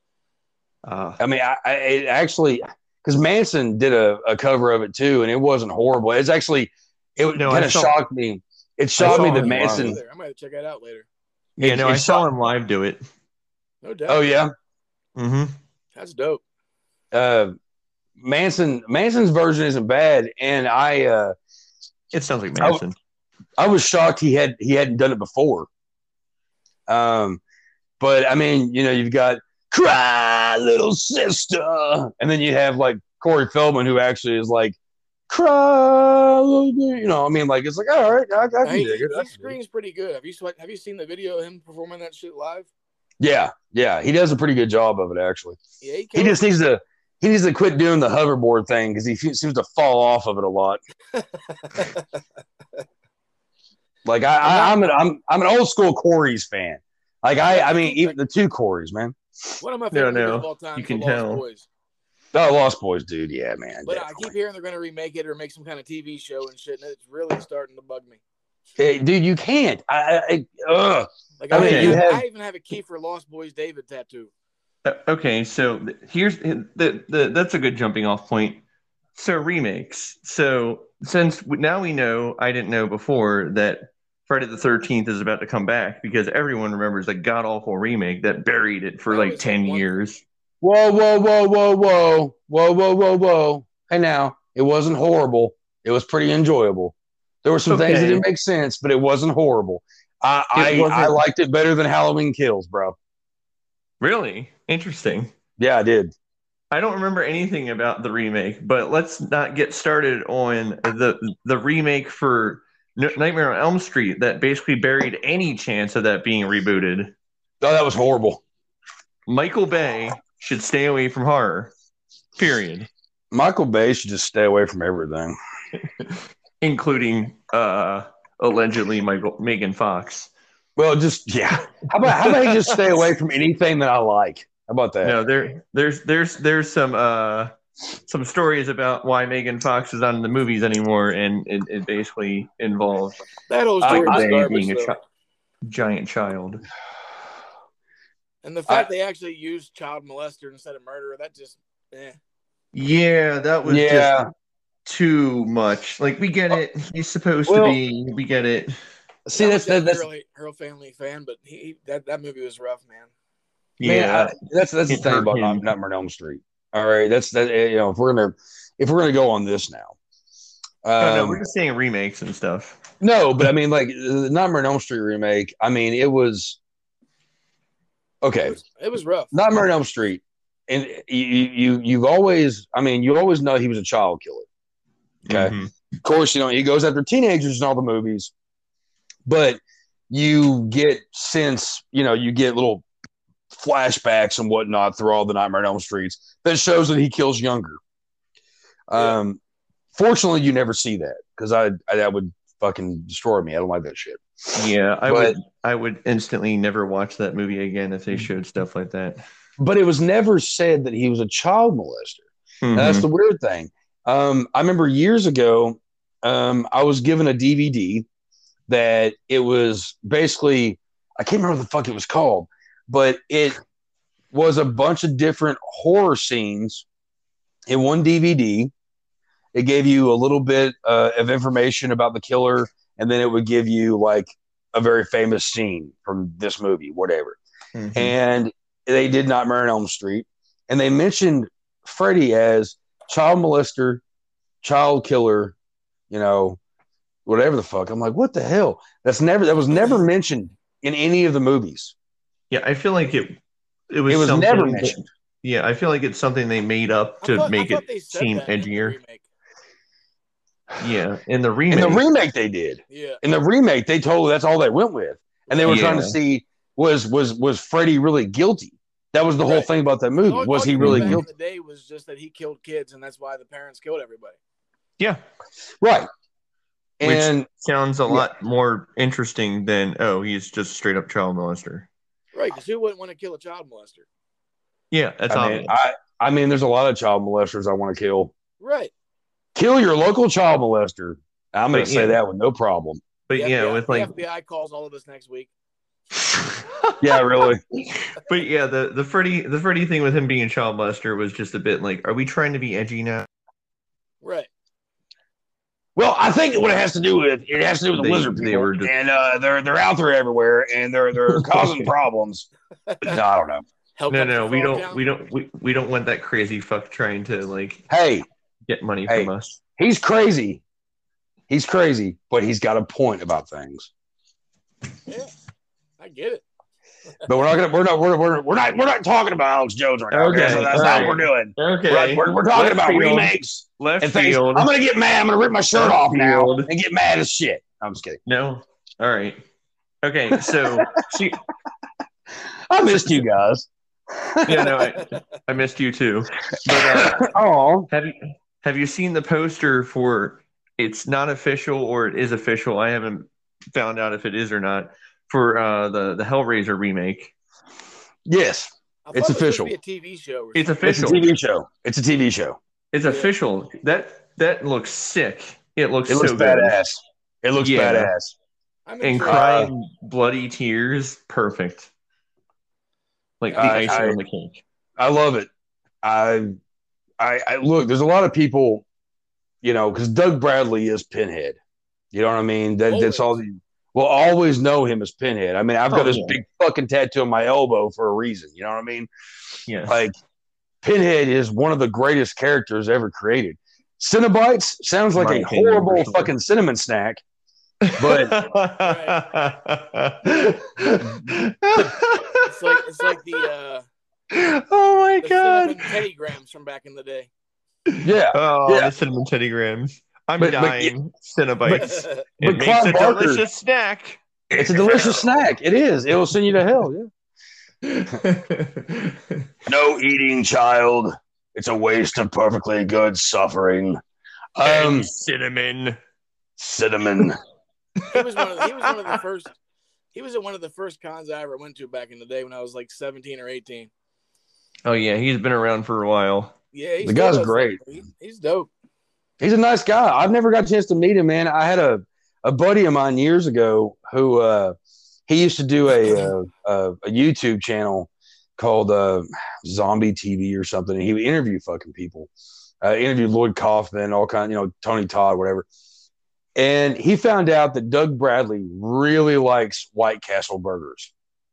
Uh, I mean, I, I it actually because Manson did a, a cover of it too, and it wasn't horrible. It's actually it No, kind I of saw- shocked me. It shocked saw me him that live. Manson. I might check that out later. yeah, it- no, it I saw shocked- him live do it. No doubt. Oh yeah, Mm-hmm. That's dope. uh, Manson Manson's version isn't bad, and I uh, It sounds like I- Manson. I was shocked he had he hadn't done it before. Um, but I mean, you know, you've got "Cry, Little Sister," and then you have like Corey Feldman, who actually is like "Cry, little," you know. I mean, like it's like all right, I, I can Hey, dig he, it. I he can dig it. screams pretty good. Have you sw- have you seen the video of him performing that shit live? Yeah, yeah, he does a pretty good job of it actually. Yeah, he, He kills just needs to he needs to quit doing the hoverboard thing because he fe- seems to fall off of it a lot. it. Like I, I I'm an I'm I'm an old school Corey's fan. Like I I mean even the two Coreys, man. One of my No, favorite no, movies of all time you is can The Lost tell. Boys. Oh, Lost Boys, dude. Yeah, man. But definitely. I keep hearing they're going to remake it or make some kind of T V show and shit, and it's really starting to bug me. Hey, dude, you can't. I, I ugh. Like I I, mean, even you have, have- I even have a Kiefer Lost Boys David tattoo. Uh, okay, so th- here's the, the that's a good jumping off point. So remakes. So since w- now we know, I didn't know before that Friday the thirteenth is about to come back because everyone remembers a god awful remake that buried it for I like always ten had one years. Whoa, whoa, whoa, whoa, whoa, whoa, whoa, whoa, whoa. Hey, now it wasn't horrible. It was pretty enjoyable. There were some things that Okay. didn't make sense, but it wasn't horrible. I It I, wasn't- I liked it better than Halloween Kills, bro. Really interesting. Yeah, I did. I don't remember anything about the remake, but let's not get started on the the remake for N- Nightmare on Elm Street that basically buried any chance of that being rebooted. Oh, that was horrible. Michael Bay should stay away from horror. Period. Michael Bay should just stay away from everything. Including uh allegedly Michael Megan Fox. Well, just yeah. How about how about he just stay away from anything that I like? How about that? No, there there's there's there's some uh some stories about why Megan Fox is not in the movies anymore, and it, it basically involved That whole I- story Michael was Bay garbage, being a though. chi- giant child. And the fact they actually used child molester instead of murderer, that just, eh. Yeah, that was Yeah. just too much. Like, we get it. He's supposed Well- to be. We get it. See, I that's was that, that's really her family fan, but he, he that, that movie was rough, man. Yeah. man, I, that's that's the It thing hurt about him. Nightmare on Elm Street. All right, that's that. You know, if we're gonna if we're gonna go on this now, Oh, no, um, we're just saying remakes and stuff. no, but I mean, like the Nightmare on Elm Street remake. I mean, it was It okay. was, it was rough. Nightmare on Elm Street, and you you you've always, I mean, you always know he was a child killer. Okay. Mhm. Of course, you know, he goes after teenagers in all the movies, but you get since, you know, you get little flashbacks and whatnot through all the Nightmare on Elm Streets that shows that he kills younger. Yeah. Um, fortunately, you never see that because I, I that would fucking destroy me. I don't like that shit. Yeah, I But- would. I would instantly never watch that movie again if they showed stuff like that. But it was never said that he was a child molester. And that's Mhm. the weird thing. Um, I remember years ago, um, I was given a D V D that it was basically, I can't remember what the fuck it was called, but it was a bunch of different horror scenes in one D V D. It gave you a little bit uh, of information about the killer, and then it would give you like a very famous scene from this movie, whatever. Mhm. And they did Nightmare on Elm Street, and they mentioned Freddy as child molester, child killer, you know, whatever the fuck. I'm like, what the hell? That's never that was never mentioned in any of the movies. Yeah, I feel like it. It was, It was something never that- mentioned. yeah, I feel like it's something they made up I to thought- I make thought it they said seem that in the edgier. remake. Yeah, in the In remake. the remake, they did. Yeah. In the remake, they told that's all they went with, and they were trying to Yeah. see was was was Freddy really guilty? That was the whole Right. thing about that movie. All- Was all he you knew really back guilty? in the day was just that he killed kids, and that's why the parents killed everybody. yeah, Right. Which- And sounds a Yeah. lot more interesting than oh, he's just a straight up child molester. Right, because who wouldn't want to kill a child molester? Yeah, that's I obvious. mean, I, I mean, there's a lot of child molesters I want to kill. Right. Kill your local child molester. I'm going But, to say yeah. that with no problem. but The yeah, F B I, with the like, F B I calls all of us next week. Yeah, really. but yeah, the the Freddy the Freddy thing with him being a child molester was just a bit like, are we trying to be edgy now? Right. Well, I think what it has to do with it has to do with the They- lizard they people, were just- and uh, they're they're out there everywhere, and they're they're causing problems. No, I don't know. Help No, up no, the we fall don't, count. we don't, we, we don't want that crazy fuck trying to like Hey, get money Hey. from us. he's crazy, He's crazy, but he's got a point about things. Yeah, I get it. But we're not gonna we're not we're, we're, we're not we're not talking about Alex Jones right now. Okay, Okay, so that's all not right. what we're doing. Okay. We're, we're, we're talking Left about field. remakes Left and things. field. I'm gonna get mad. I'm gonna rip my shirt Left off now field. and get mad as shit. I'm just kidding. No. All right. Okay. So she. I missed you guys. Yeah. No. I, I missed you too. But uh, Oh, have you have you seen the poster for? It's not official or it is official. I haven't found out if it is or not for uh, the the Hellraiser remake. yes, I It's thought it was official. supposed to be a T V show. Or It's something. it's a official. T V show. It's a T V show. It's official. That that looks sick. It looks It looks so good. badass. It looks Yeah. badass. I'm And intrigued. crying bloody tears, perfect. Like the I- icing I- on the cake. I love it. I, I, I look. There's a lot of people, you know, because Doug Bradley is Pinhead. You know what I mean? That, that's all. Always. Well, always know him as Pinhead. I mean, I've got Oh, this yeah. big fucking tattoo on my elbow for a reason. You know what I mean? Yeah. Like, Pinhead is one of the greatest characters ever created. Cinnabites sounds like My a opinion, horrible for sure. fucking cinnamon snack. But It's like it's like the uh, oh my the god. cinnamon Teddy Grahams from back in the day. yeah, Oh, Yeah. the cinnamon Teddy Grahams. I'm But- but- dying. Cinnabites. But It makes Clive a Barker- delicious snack. it's a delicious snack. It is. It will send you to hell. Yeah. No eating, child. It's a waste of perfectly good suffering. Um, And cinnamon. cinnamon. he was one of the, he was one of the first. He was at one of the first cons I ever went to back in the day when I was like seventeen or eighteen. Oh yeah, he's been around for a while. Yeah, he The still guy's does great. that. He- he's dope. He's a nice guy. I've never got a chance to meet him, man. I had a, a buddy of mine years ago who uh, he used to do a a, a, a YouTube channel called uh, Zombie T V or something, and he would interview fucking people. Uh, interviewed Lloyd Kaufman, all kind, you know, Tony Todd, whatever. And he found out that Doug Bradley really likes White Castle burgers.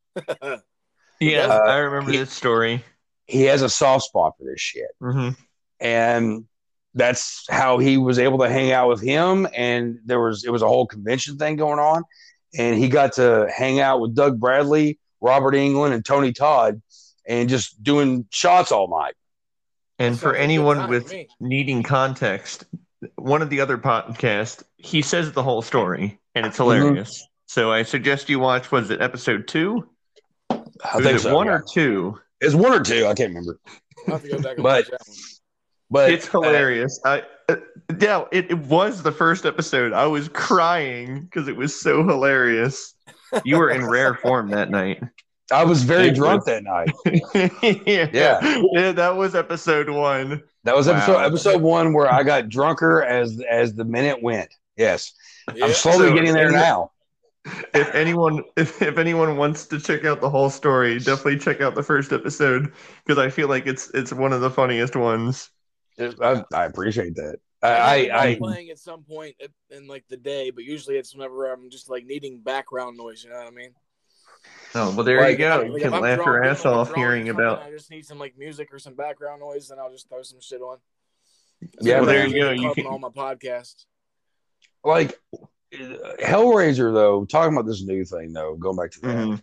Yeah, Uh, I remember he- this story. He has a soft spot for this shit. Mm-hmm. And that's how he was able to hang out with him. And there was it was a whole convention thing going on, and he got to hang out with Doug Bradley, Robert Englund, and Tony Todd, and just doing shots all night. And Sounds for like a good anyone time to with me. needing context, one of the other podcasts, he says the whole story, and it's hilarious. So I suggest you watch. Was it episode two? I Was think it so, one yeah. or two? It's one or two. I can't remember, I'll have to go back and But- watch that one. but It's hilarious. I uh, yeah, it, it was the first episode. I was crying because it was so hilarious. You were in rare form that night. uh, I was very It drunk was- that night. yeah. Yeah. yeah, that was episode one. That was episode Wow. episode one where I got drunker as as the minute went. Yes, Yeah. I'm slowly So- getting there now. If anyone, if, if anyone wants to check out the whole story, definitely check out the first episode because I feel like it's it's one of the funniest ones. I, I appreciate that. I, I have I, it on I playing at some point in, in like the day, but usually it's whenever I'm just like needing background noise. You know what I mean? Oh well, there Like, you go. Like, You if can I'm laugh your drawing- ass if I'm off drawing hearing something, about. I just need some like music or some background noise, and I'll just throw some shit on. Yeah, well, there man. you go. You Call can. on all my podcasts. like Hellraiser though. Talking about this new thing though, going back to that. Mhm.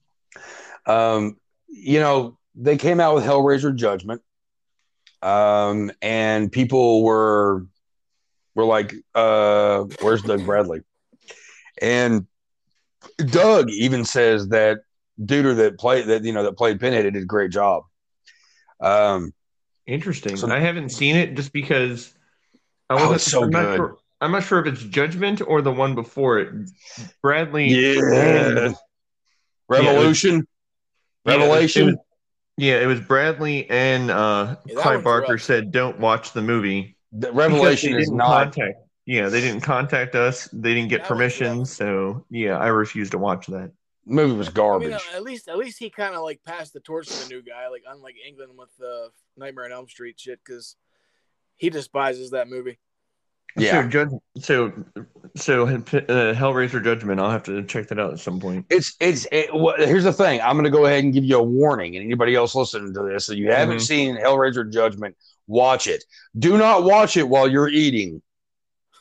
Um, you know, they came out with Hellraiser Judgment, um, and people were were like, uh, "Where's Doug Bradley?" And Doug even says that Duder that played that you know that played Pinhead did a great job. Um, Interesting. So- I haven't seen it just because I Oh, wasn't. it's so I'm not good. sure. I'm not sure if it's Judgment or the one before it. Bradley. yeah, Revolution, Yeah, it was- Revelation. it was- yeah, it was Bradley and uh, Yeah, that Clive one's Barker rough. said, "Don't watch the movie." The Because Revelation they is didn't not. contact. Yeah, they didn't contact us. They didn't get That one's permission. rough. So yeah, I refused to watch that. The movie was I garbage. mean, uh, at least at least he kind of like passed the torch to the new guy, like unlike England with the uh, Nightmare on Elm Street shit, because he despises that movie. yeah, So, judge, so, so uh, Hellraiser Judgment. I'll have to check that out at some point. it's it's it, well, here's the thing. I'm going to go ahead and give you a warning, and anybody else listening to this, if you haven't Mhm. seen Hellraiser Judgment, watch it. Do not watch it while you're eating.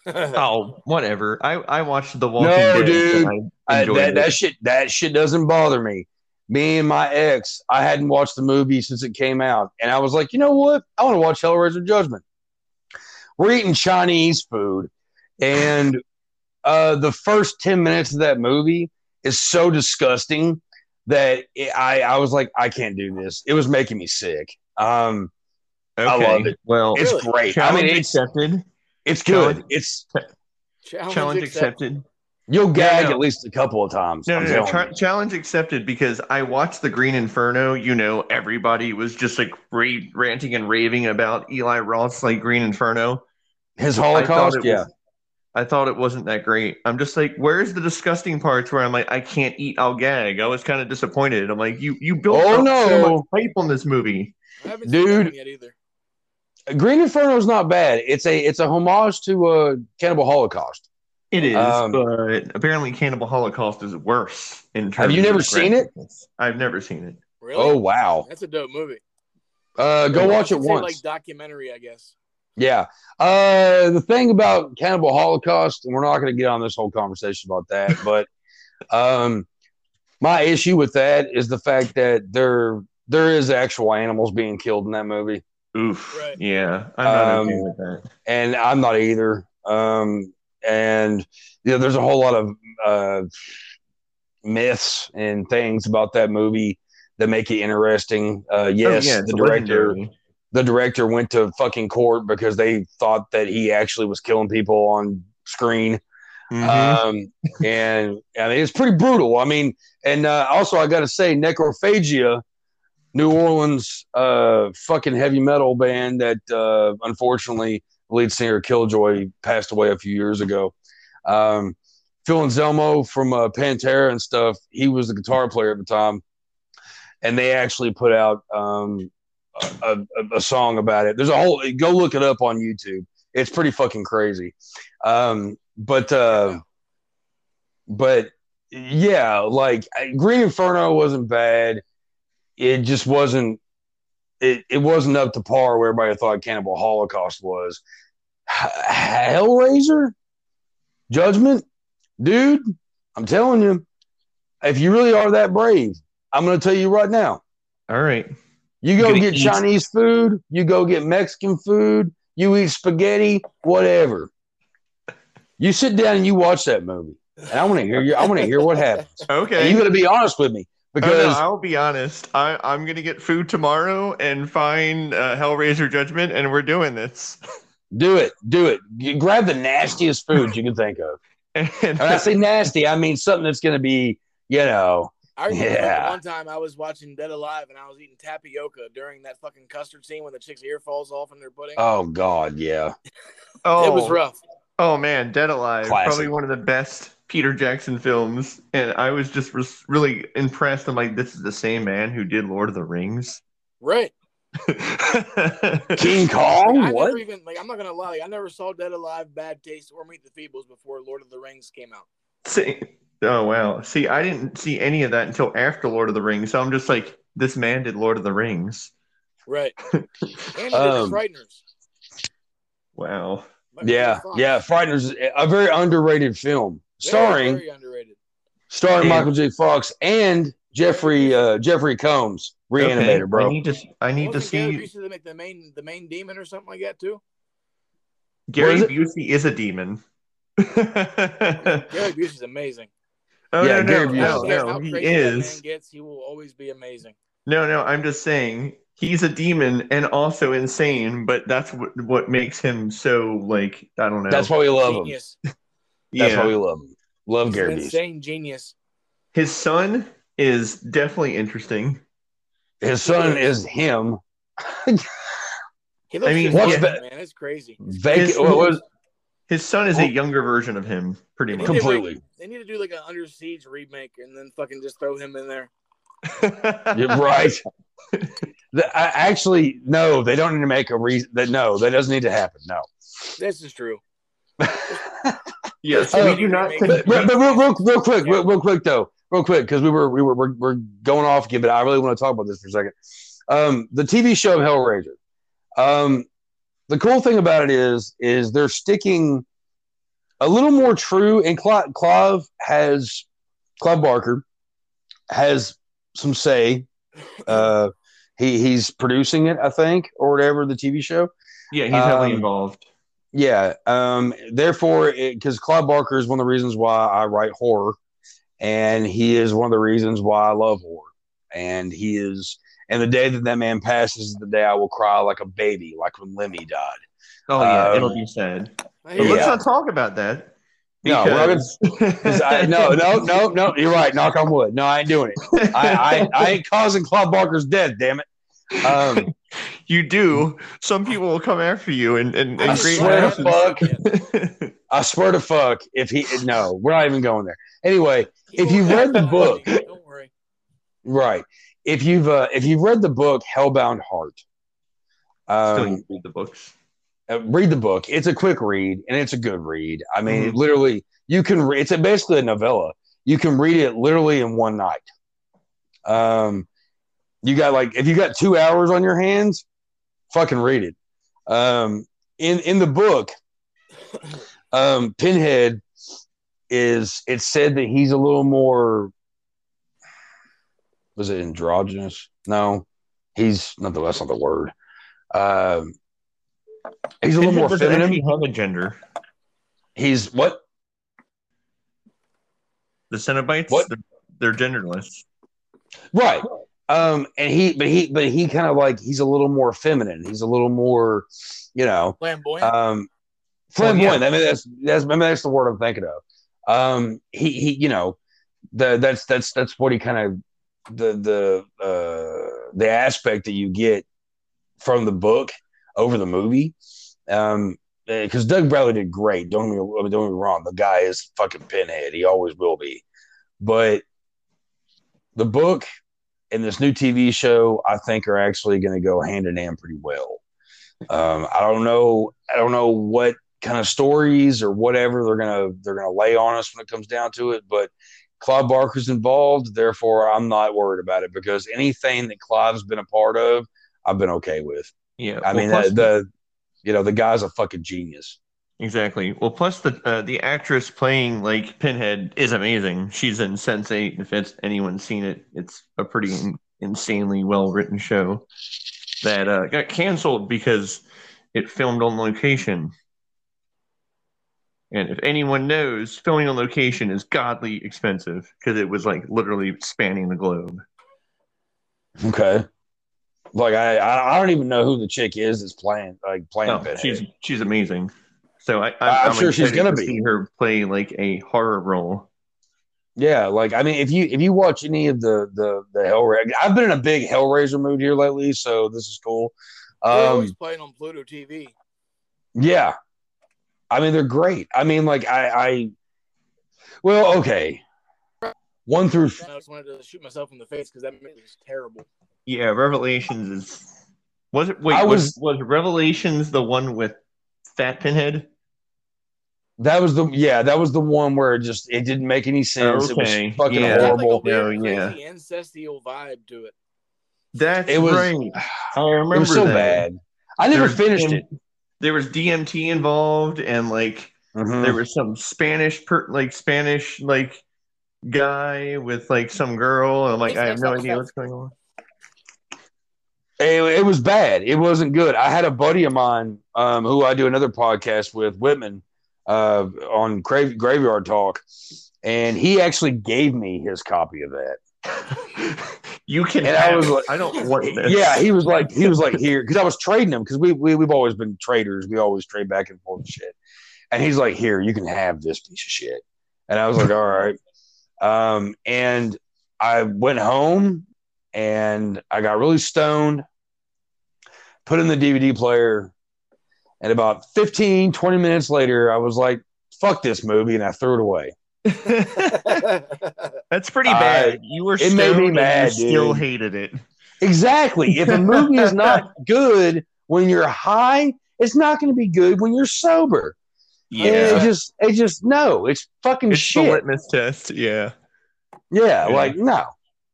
Oh, whatever. I, I watched The Walking No, Dead. dude. And I I, enjoyed that it. that shit that shit doesn't bother me. Me and my ex, I hadn't watched the movie since it came out, and I was like, you know what? I want to watch Hellraiser Judgment. We're eating Chinese food, and uh, the first ten minutes of that movie is so disgusting that it, I I was like, I can't do this. It was making me sick. Um, Okay. I love it. Well, It's Really? great. I challenge mean, it's accepted. it's good. Challenge- It's Challenge, Challenge accepted. accepted. you'll gag no. at least a couple of times. No, I'm no, no. telling Tra- you. challenge accepted because I watched the Green Inferno. You know, everybody was just like ra- ranting and raving about Eli Roth's like Green Inferno. His I thought Holocaust, it yeah. was, I thought it wasn't that great. I'm just like, where's the disgusting parts where I'm like, I can't eat, I'll gag. I was kind of disappointed. I'm like, you you built Oh, up so no. much hype on this movie. I haven't seen that Dude. one yet either. Green Inferno is not bad. It's a it's a homage to uh, Cannibal Holocaust. It is, Um, but apparently Cannibal Holocaust is worse in terms Have you of never its seen it? graphics. I've never seen it. Really? Oh wow! That's a dope movie. Uh, go I watch it should say, once. like documentary, I guess. Yeah. Uh, the thing about Cannibal Holocaust, and we're not going to get on this whole conversation about that, but um, my issue with that is the fact that there there is actual animals being killed in that movie, Oof. Right. Yeah, I'm not Um, okay with that. and I'm not either. Um, and you know, there's a whole lot of uh, myths and things about that movie that make it interesting. Uh, yes, oh, yeah, it's the director. legendary. The director went to fucking court because they thought that he actually was killing people on screen. Mhm. Um, and I mean, it's pretty brutal. I mean, and uh, also I got to say, Necrophagia, New Orleans, uh, fucking heavy metal band that uh, unfortunately lead singer Killjoy passed away a few years ago. Um, Phil Anselmo from uh, Pantera and stuff, he was the guitar player at the time, and they actually put out um, a, a, a song about it. There's a whole go look it up on YouTube. It's pretty fucking crazy. Um, but uh, but yeah, like Green Inferno wasn't bad. It just wasn't. It, it wasn't up to par where everybody thought Cannibal Holocaust was. H- Hellraiser, Judgment, dude. I'm telling you, if you really are that brave, I'm going to tell you right now. All right. You go Gonna get eat- Chinese food. You go get Mexican food. You eat spaghetti, whatever. You sit down and you watch that movie, and I want to hear you. I want to hear what happens. Okay. And you got to be honest with me Oh, no, because I'll be honest. I, I'm gonna get food tomorrow and find uh, Hellraiser Judgment, and we're doing this. do it, do it. You grab the nastiest food you can think of. And And I say nasty, I mean something that's going to be, you know, I remember Yeah. one time I was watching Dead Alive and I was eating tapioca during that fucking custard scene when the chick's ear falls off in their pudding. oh God, yeah. oh, It was rough. Oh man, Dead Alive, Classic. probably one of the best Peter Jackson films, and I was just res- really impressed. I'm like, this is the same man who did Lord of the Rings. Right. King Like, Kong, I what? never even like I'm not gonna lie, like, I never saw Dead Alive, Bad Taste, or Meet the Feebles before Lord of the Rings came out. See, oh wow. See, I didn't see any of that until after Lord of the Rings. So I'm just like, this man did Lord of the Rings. Right. And he did Um, the Frighteners. Wow. Michael J. Yeah, Fox. yeah. Frighteners, a very underrated film, Very, starring very underrated. starring And- Michael J. Fox and Jeffrey uh, Jeffrey Combs, reanimator, Okay, bro. I need to. I need to Wasn't Gary see. Busey the, the main the main demon or something like that too? Gary What Busey is a demon. Gary Busey's amazing. Oh, Yeah, no, Gary no, Busey. I no, don't care no, how he crazy that man is. gets, he will always be amazing. No, no, I'm just saying he's a demon and also insane, but that's what what makes him so like I don't know. That's why we love him. Genius. That's yeah. why we love him. Love He's Gary an Busey. insane genius. His son is definitely interesting. His son is him. He looks I mean, just what's like that- him, man. It's crazy. Vacant. His- What was His son is a younger version of him, pretty They much. need to, completely? like, they need to do like an Under Siege remake and then fucking just throw him in there. You're right. The- I, actually, no, they don't need to make a reason. That no, that doesn't need to happen. No. This is true. Yes, Uh, we do not. But, but, but real, real, real quick, real, real quick though, real quick, because we were we were we're, we're going off again, but I really want to talk about this for a second. Um, the T V show Hellraiser. Um, the cool thing about it is, is they're sticking a little more true. And Cl- Clive has Clive Barker has some say. Uh, he he's producing it, I think, or whatever, the T V show. Yeah, he's heavily Um, involved. Yeah. Um, therefore, because Clive Barker is one of the reasons why I write horror, and he is one of the reasons why I love horror. And he is, and the day that that man passes is the day I will cry like a baby, like when Lemmy died. Oh yeah, Um, it'll be sad. I But hear let's Yeah. not talk about that. No, we're not Because Because I, no, no, no, no. You're right. Knock on wood. No, I ain't doing it. I, I, I ain't causing Clive Barker's death. Damn it. Um, you do. Some people will come after you and and, and I great swear to asses. fuck. I swear to fuck. If he, no, we're not even going there. Anyway, if you read the book, Don't worry. right? If you've uh, if you've read the book Hellbound Heart, Still, um, you read the books. uh, read the book. It's a quick read and it's a good read. I mean, Mhm. literally, you can. Re- it's a, basically a novella. You can read it literally in one night. Um, you got like if you got two hours on your hands, fucking read it. Um, in in the book, um, Pinhead is. It's said that he's a little more. Was it androgynous? No, he's not the. That's not the word. Um, he's a little more Doesn't feminine. actually have a gender. He's what? The Cenobites, What? they're, they're genderless. Right. Um, and he, but he, but he kind of like he's a little more feminine. He's a little more, you know, Flamboyant. um, flamboyant. Well, I mean, that's that's I mean, that's the word I'm thinking of. Um, he, he, you know, the that's that's that's what he kind of the the uh the aspect that you get from the book over the movie. Um, because Doug Bradley did great. Don't get me, don't get me wrong. The guy is fucking Pinhead. He always will be. But the book and this new T V show, I think, are actually going to go hand in hand pretty well. Um, I don't know. I don't know what kind of stories or whatever they're gonna they're gonna lay on us when it comes down to it. But Clive Barker's involved, therefore I'm not worried about it because anything that Clive's been a part of, I've been okay with. Yeah, I well, mean, plus the, the you know the guy's a fucking genius. exactly. Well, plus the uh, the actress playing like Pinhead is amazing. She's in sense eight. If it's anyone's seen it, it's a pretty in- insanely well written show that uh, got canceled because it filmed on location. And if anyone knows, filming on location is godly expensive because it was like literally spanning the globe. Okay. Like I, I don't even know who the chick is that's playing like playing Oh, Pinhead. she's she's amazing. So I, I'm, I'm I'm sure she's excited gonna to be. see her play like a horror role. Yeah, like I mean, if you if you watch any of the the the Hellraiser, I've been in a big Hellraiser mood here lately, so this is cool. They're always Um, playing on Pluto T V. yeah, I mean they're great. I mean, like I, I well, okay, one through And I just wanted to shoot myself in the face because that movie was terrible. Yeah, Revelations is was it wait I was was- was Revelations the one with Fat Pinhead? that was the yeah that was the one where it just it didn't make any sense. Okay, It was fucking yeah. It had horrible. like a No, weird, yeah. crazy incestial vibe to it. That's It was- right. I remember It was so that. bad. I never There was finished D M it. There was D M T involved, and like Mhm. there was some Spanish per like Spanish like guy with like some girl, and I'm like, I have no idea what's going on. It, it was bad. It wasn't good. I had a buddy of mine um, who I do another podcast with, Whitman, uh, on Grave, Graveyard Talk, and he actually gave me his copy of that. You can. And I have was it. like- I don't want this. Yeah, he was like, he was like, here, because I was trading him because we, we we've always been traders. We always trade back and forth and shit. And he's like, here, you can have this piece of shit. And I was like, all right. Um, and I went home and I got really stoned, put in the D V D player, and about fifteen, twenty minutes later, I was like, fuck this movie, and I threw it away. That's pretty I- bad. You were it made me stoned and mad, you still dude. hated it. Exactly. If a movie is not good when you're high, it's not going to be good when you're sober. And it just, it just, no, it's fucking it's shit. the litmus test. Yeah. Yeah, Yeah. like, no.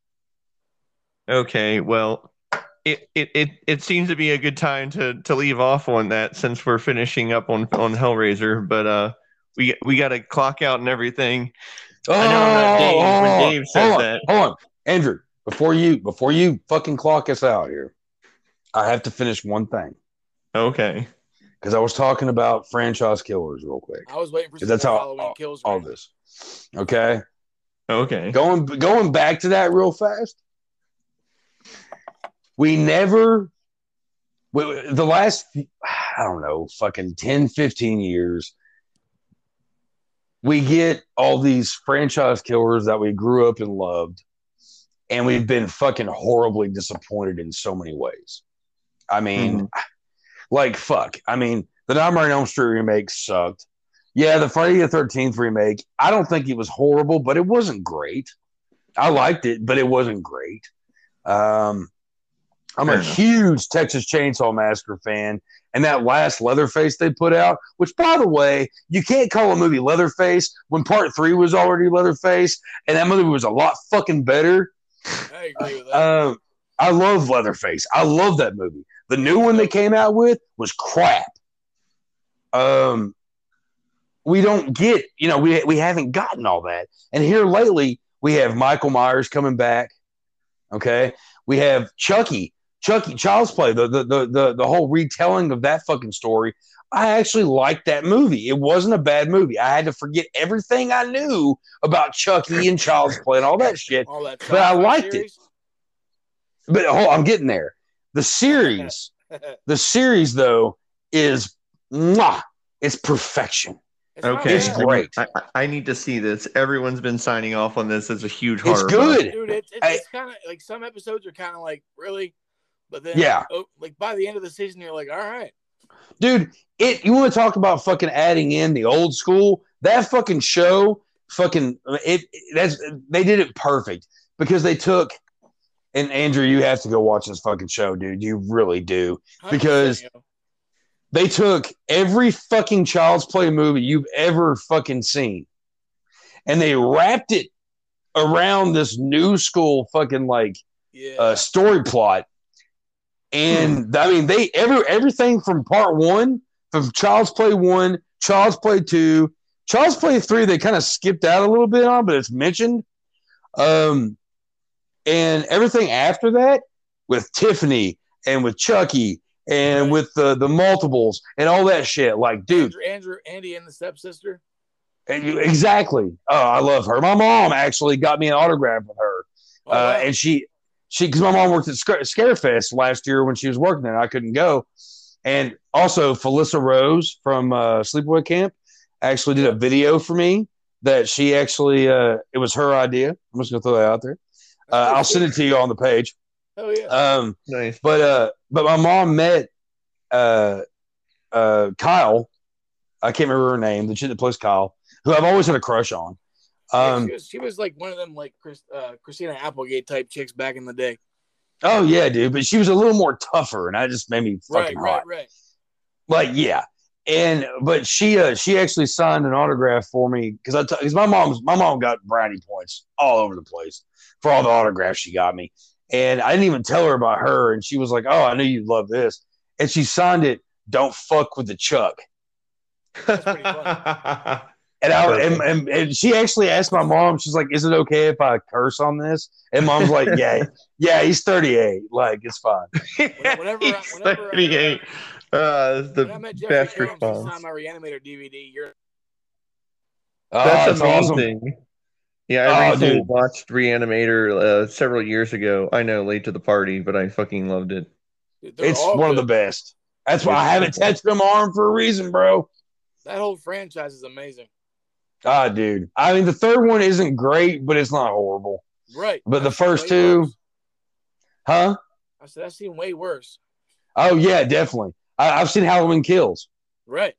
Okay. Well, it, it, it, it seems to be a good time to, to leave off on that since we're finishing up on, on Hellraiser. But uh, we we got to clock out and everything. Oh, I know I'm not Dave oh, when oh, Dave says hold on, that. Hold on, Andrew. Before you before you fucking clock us out here, I have to finish one thing Okay. because I was talking about franchise killers real quick. I was waiting for some That's more how Halloween all, kills. all Right? this. Okay, Okay. going going back to that real fast. We never, we, the last, I don't know, fucking ten, fifteen years, we get all these franchise killers that we grew up and loved, and we've been fucking horribly disappointed in so many ways. I mean, Mhm. like, fuck. I mean, the Nightmare on Elm Street remake sucked. Yeah, the Friday the thirteenth remake, I don't think it was horrible, but it wasn't great. I liked it, but it wasn't great. Um, I'm Fair a enough. huge Texas Chainsaw Massacre fan, and that last Leatherface they put out, which, by the way, you can't call a movie Leatherface when part three was already Leatherface, and that movie was a lot fucking better. I agree with that. Um, I love Leatherface. I love that movie. The new one they came out with was crap. Um, we don't get, you know, we we haven't gotten all that, and here lately we have Michael Myers coming back. Okay, we have Chucky. Chucky, Child's Play, the, the the the the whole retelling of that fucking story. I actually liked that movie. It wasn't a bad movie. I had to forget everything I knew about Chucky and Child's Play and all that shit, All that but I sci-fi liked series. it. But hold, I'm getting there. The series, the series though, is mwah, it's perfection. It's not Okay. It's bad. great. I, I- I need to see this. Everyone's been signing off on this as a huge It's horror. good. Dude, it's it's, I- it's kind of like some episodes are kind of like really, but then Yeah. oh, like by the end of the season, you're like, all right, Dude, it you want to talk about fucking adding in the old school? That fucking show, fucking it. That's they did it perfect because they took. And Andrew, you have to go watch this fucking show, dude. You really do one hundred percent, because yo. they took every fucking Child's Play movie you've ever fucking seen, and they wrapped it around this new school fucking like yeah, uh, story plot. And I mean, they every everything from part one, from Child's Play one, Child's Play two, Child's Play three, they kind of skipped out a little bit on, but it's mentioned. Um, and everything after that with Tiffany and with Chucky and Right. with the the multiples and all that shit, like, dude, Andrew, Andrew, Andy, and the stepsister. and you, exactly. Oh, I love her. My mom actually got me an autograph with her. Oh, Uh, wow. and she, she, because my mom worked at Scar- Scarefest last year when she was working there, and I couldn't go. And also, Felissa Rose from uh, Sleepaway Camp actually did a video for me that she actually, uh, it was her idea. I'm just gonna throw that out there. Uh, I'll send it to you on the page. Oh yeah. Um, Nice. but uh, but my mom met uh, uh, Kyle. I can't remember her name. The chick that plays Kyle, who I've always had a crush on. Yeah, Um, she was she was like one of them like Chris, uh, Christina Applegate type chicks back in the day. Oh yeah, dude. But she was a little more tougher, and that just made me Right, fucking right, hot. right. Like, yeah. And but she uh she actually signed an autograph for me because I because my mom's my mom got brownie points all over the place for all the autographs she got me, and I didn't even tell her about her, and she was like, "Oh, I knew you'd love this," and she signed it. Don't fuck with the Chuck. That's pretty fun. And I and, and, and she actually asked my mom, she's like, "Is it okay if I curse on this?" And mom's like, "Yeah, yeah, he's thirty-eight, like it's fine." Whenever I- He's whenever I- thirty-eight. Uh, that's When I the met Jeffrey best Combs, he response. signed my Reanimator D V D. You're Oh, That's that's awesome. amazing. Yeah, I Oh, recently dude. watched Reanimator uh, several years ago. I know, late to the party, but I fucking loved it. they're It's all one of the good. best. That's why I have it tattooed on my arm for a reason, bro. That whole franchise is amazing. Ah, dude. I mean, the third one isn't great, but it's not horrible. Right. But the I've seen first way two, worse. huh? I said I've seen way worse. Oh yeah, definitely. I, I've seen Halloween Kills. Right.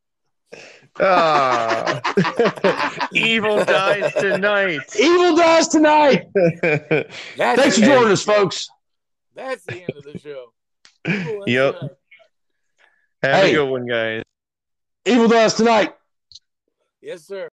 Ah, evil dies tonight. Evil dies tonight. That's Thanks for the joining end. us, folks. That's the end of the show. Cool, that's Yep. right. Have Hey. a good one, guys. Evil dies tonight. Yes, sir.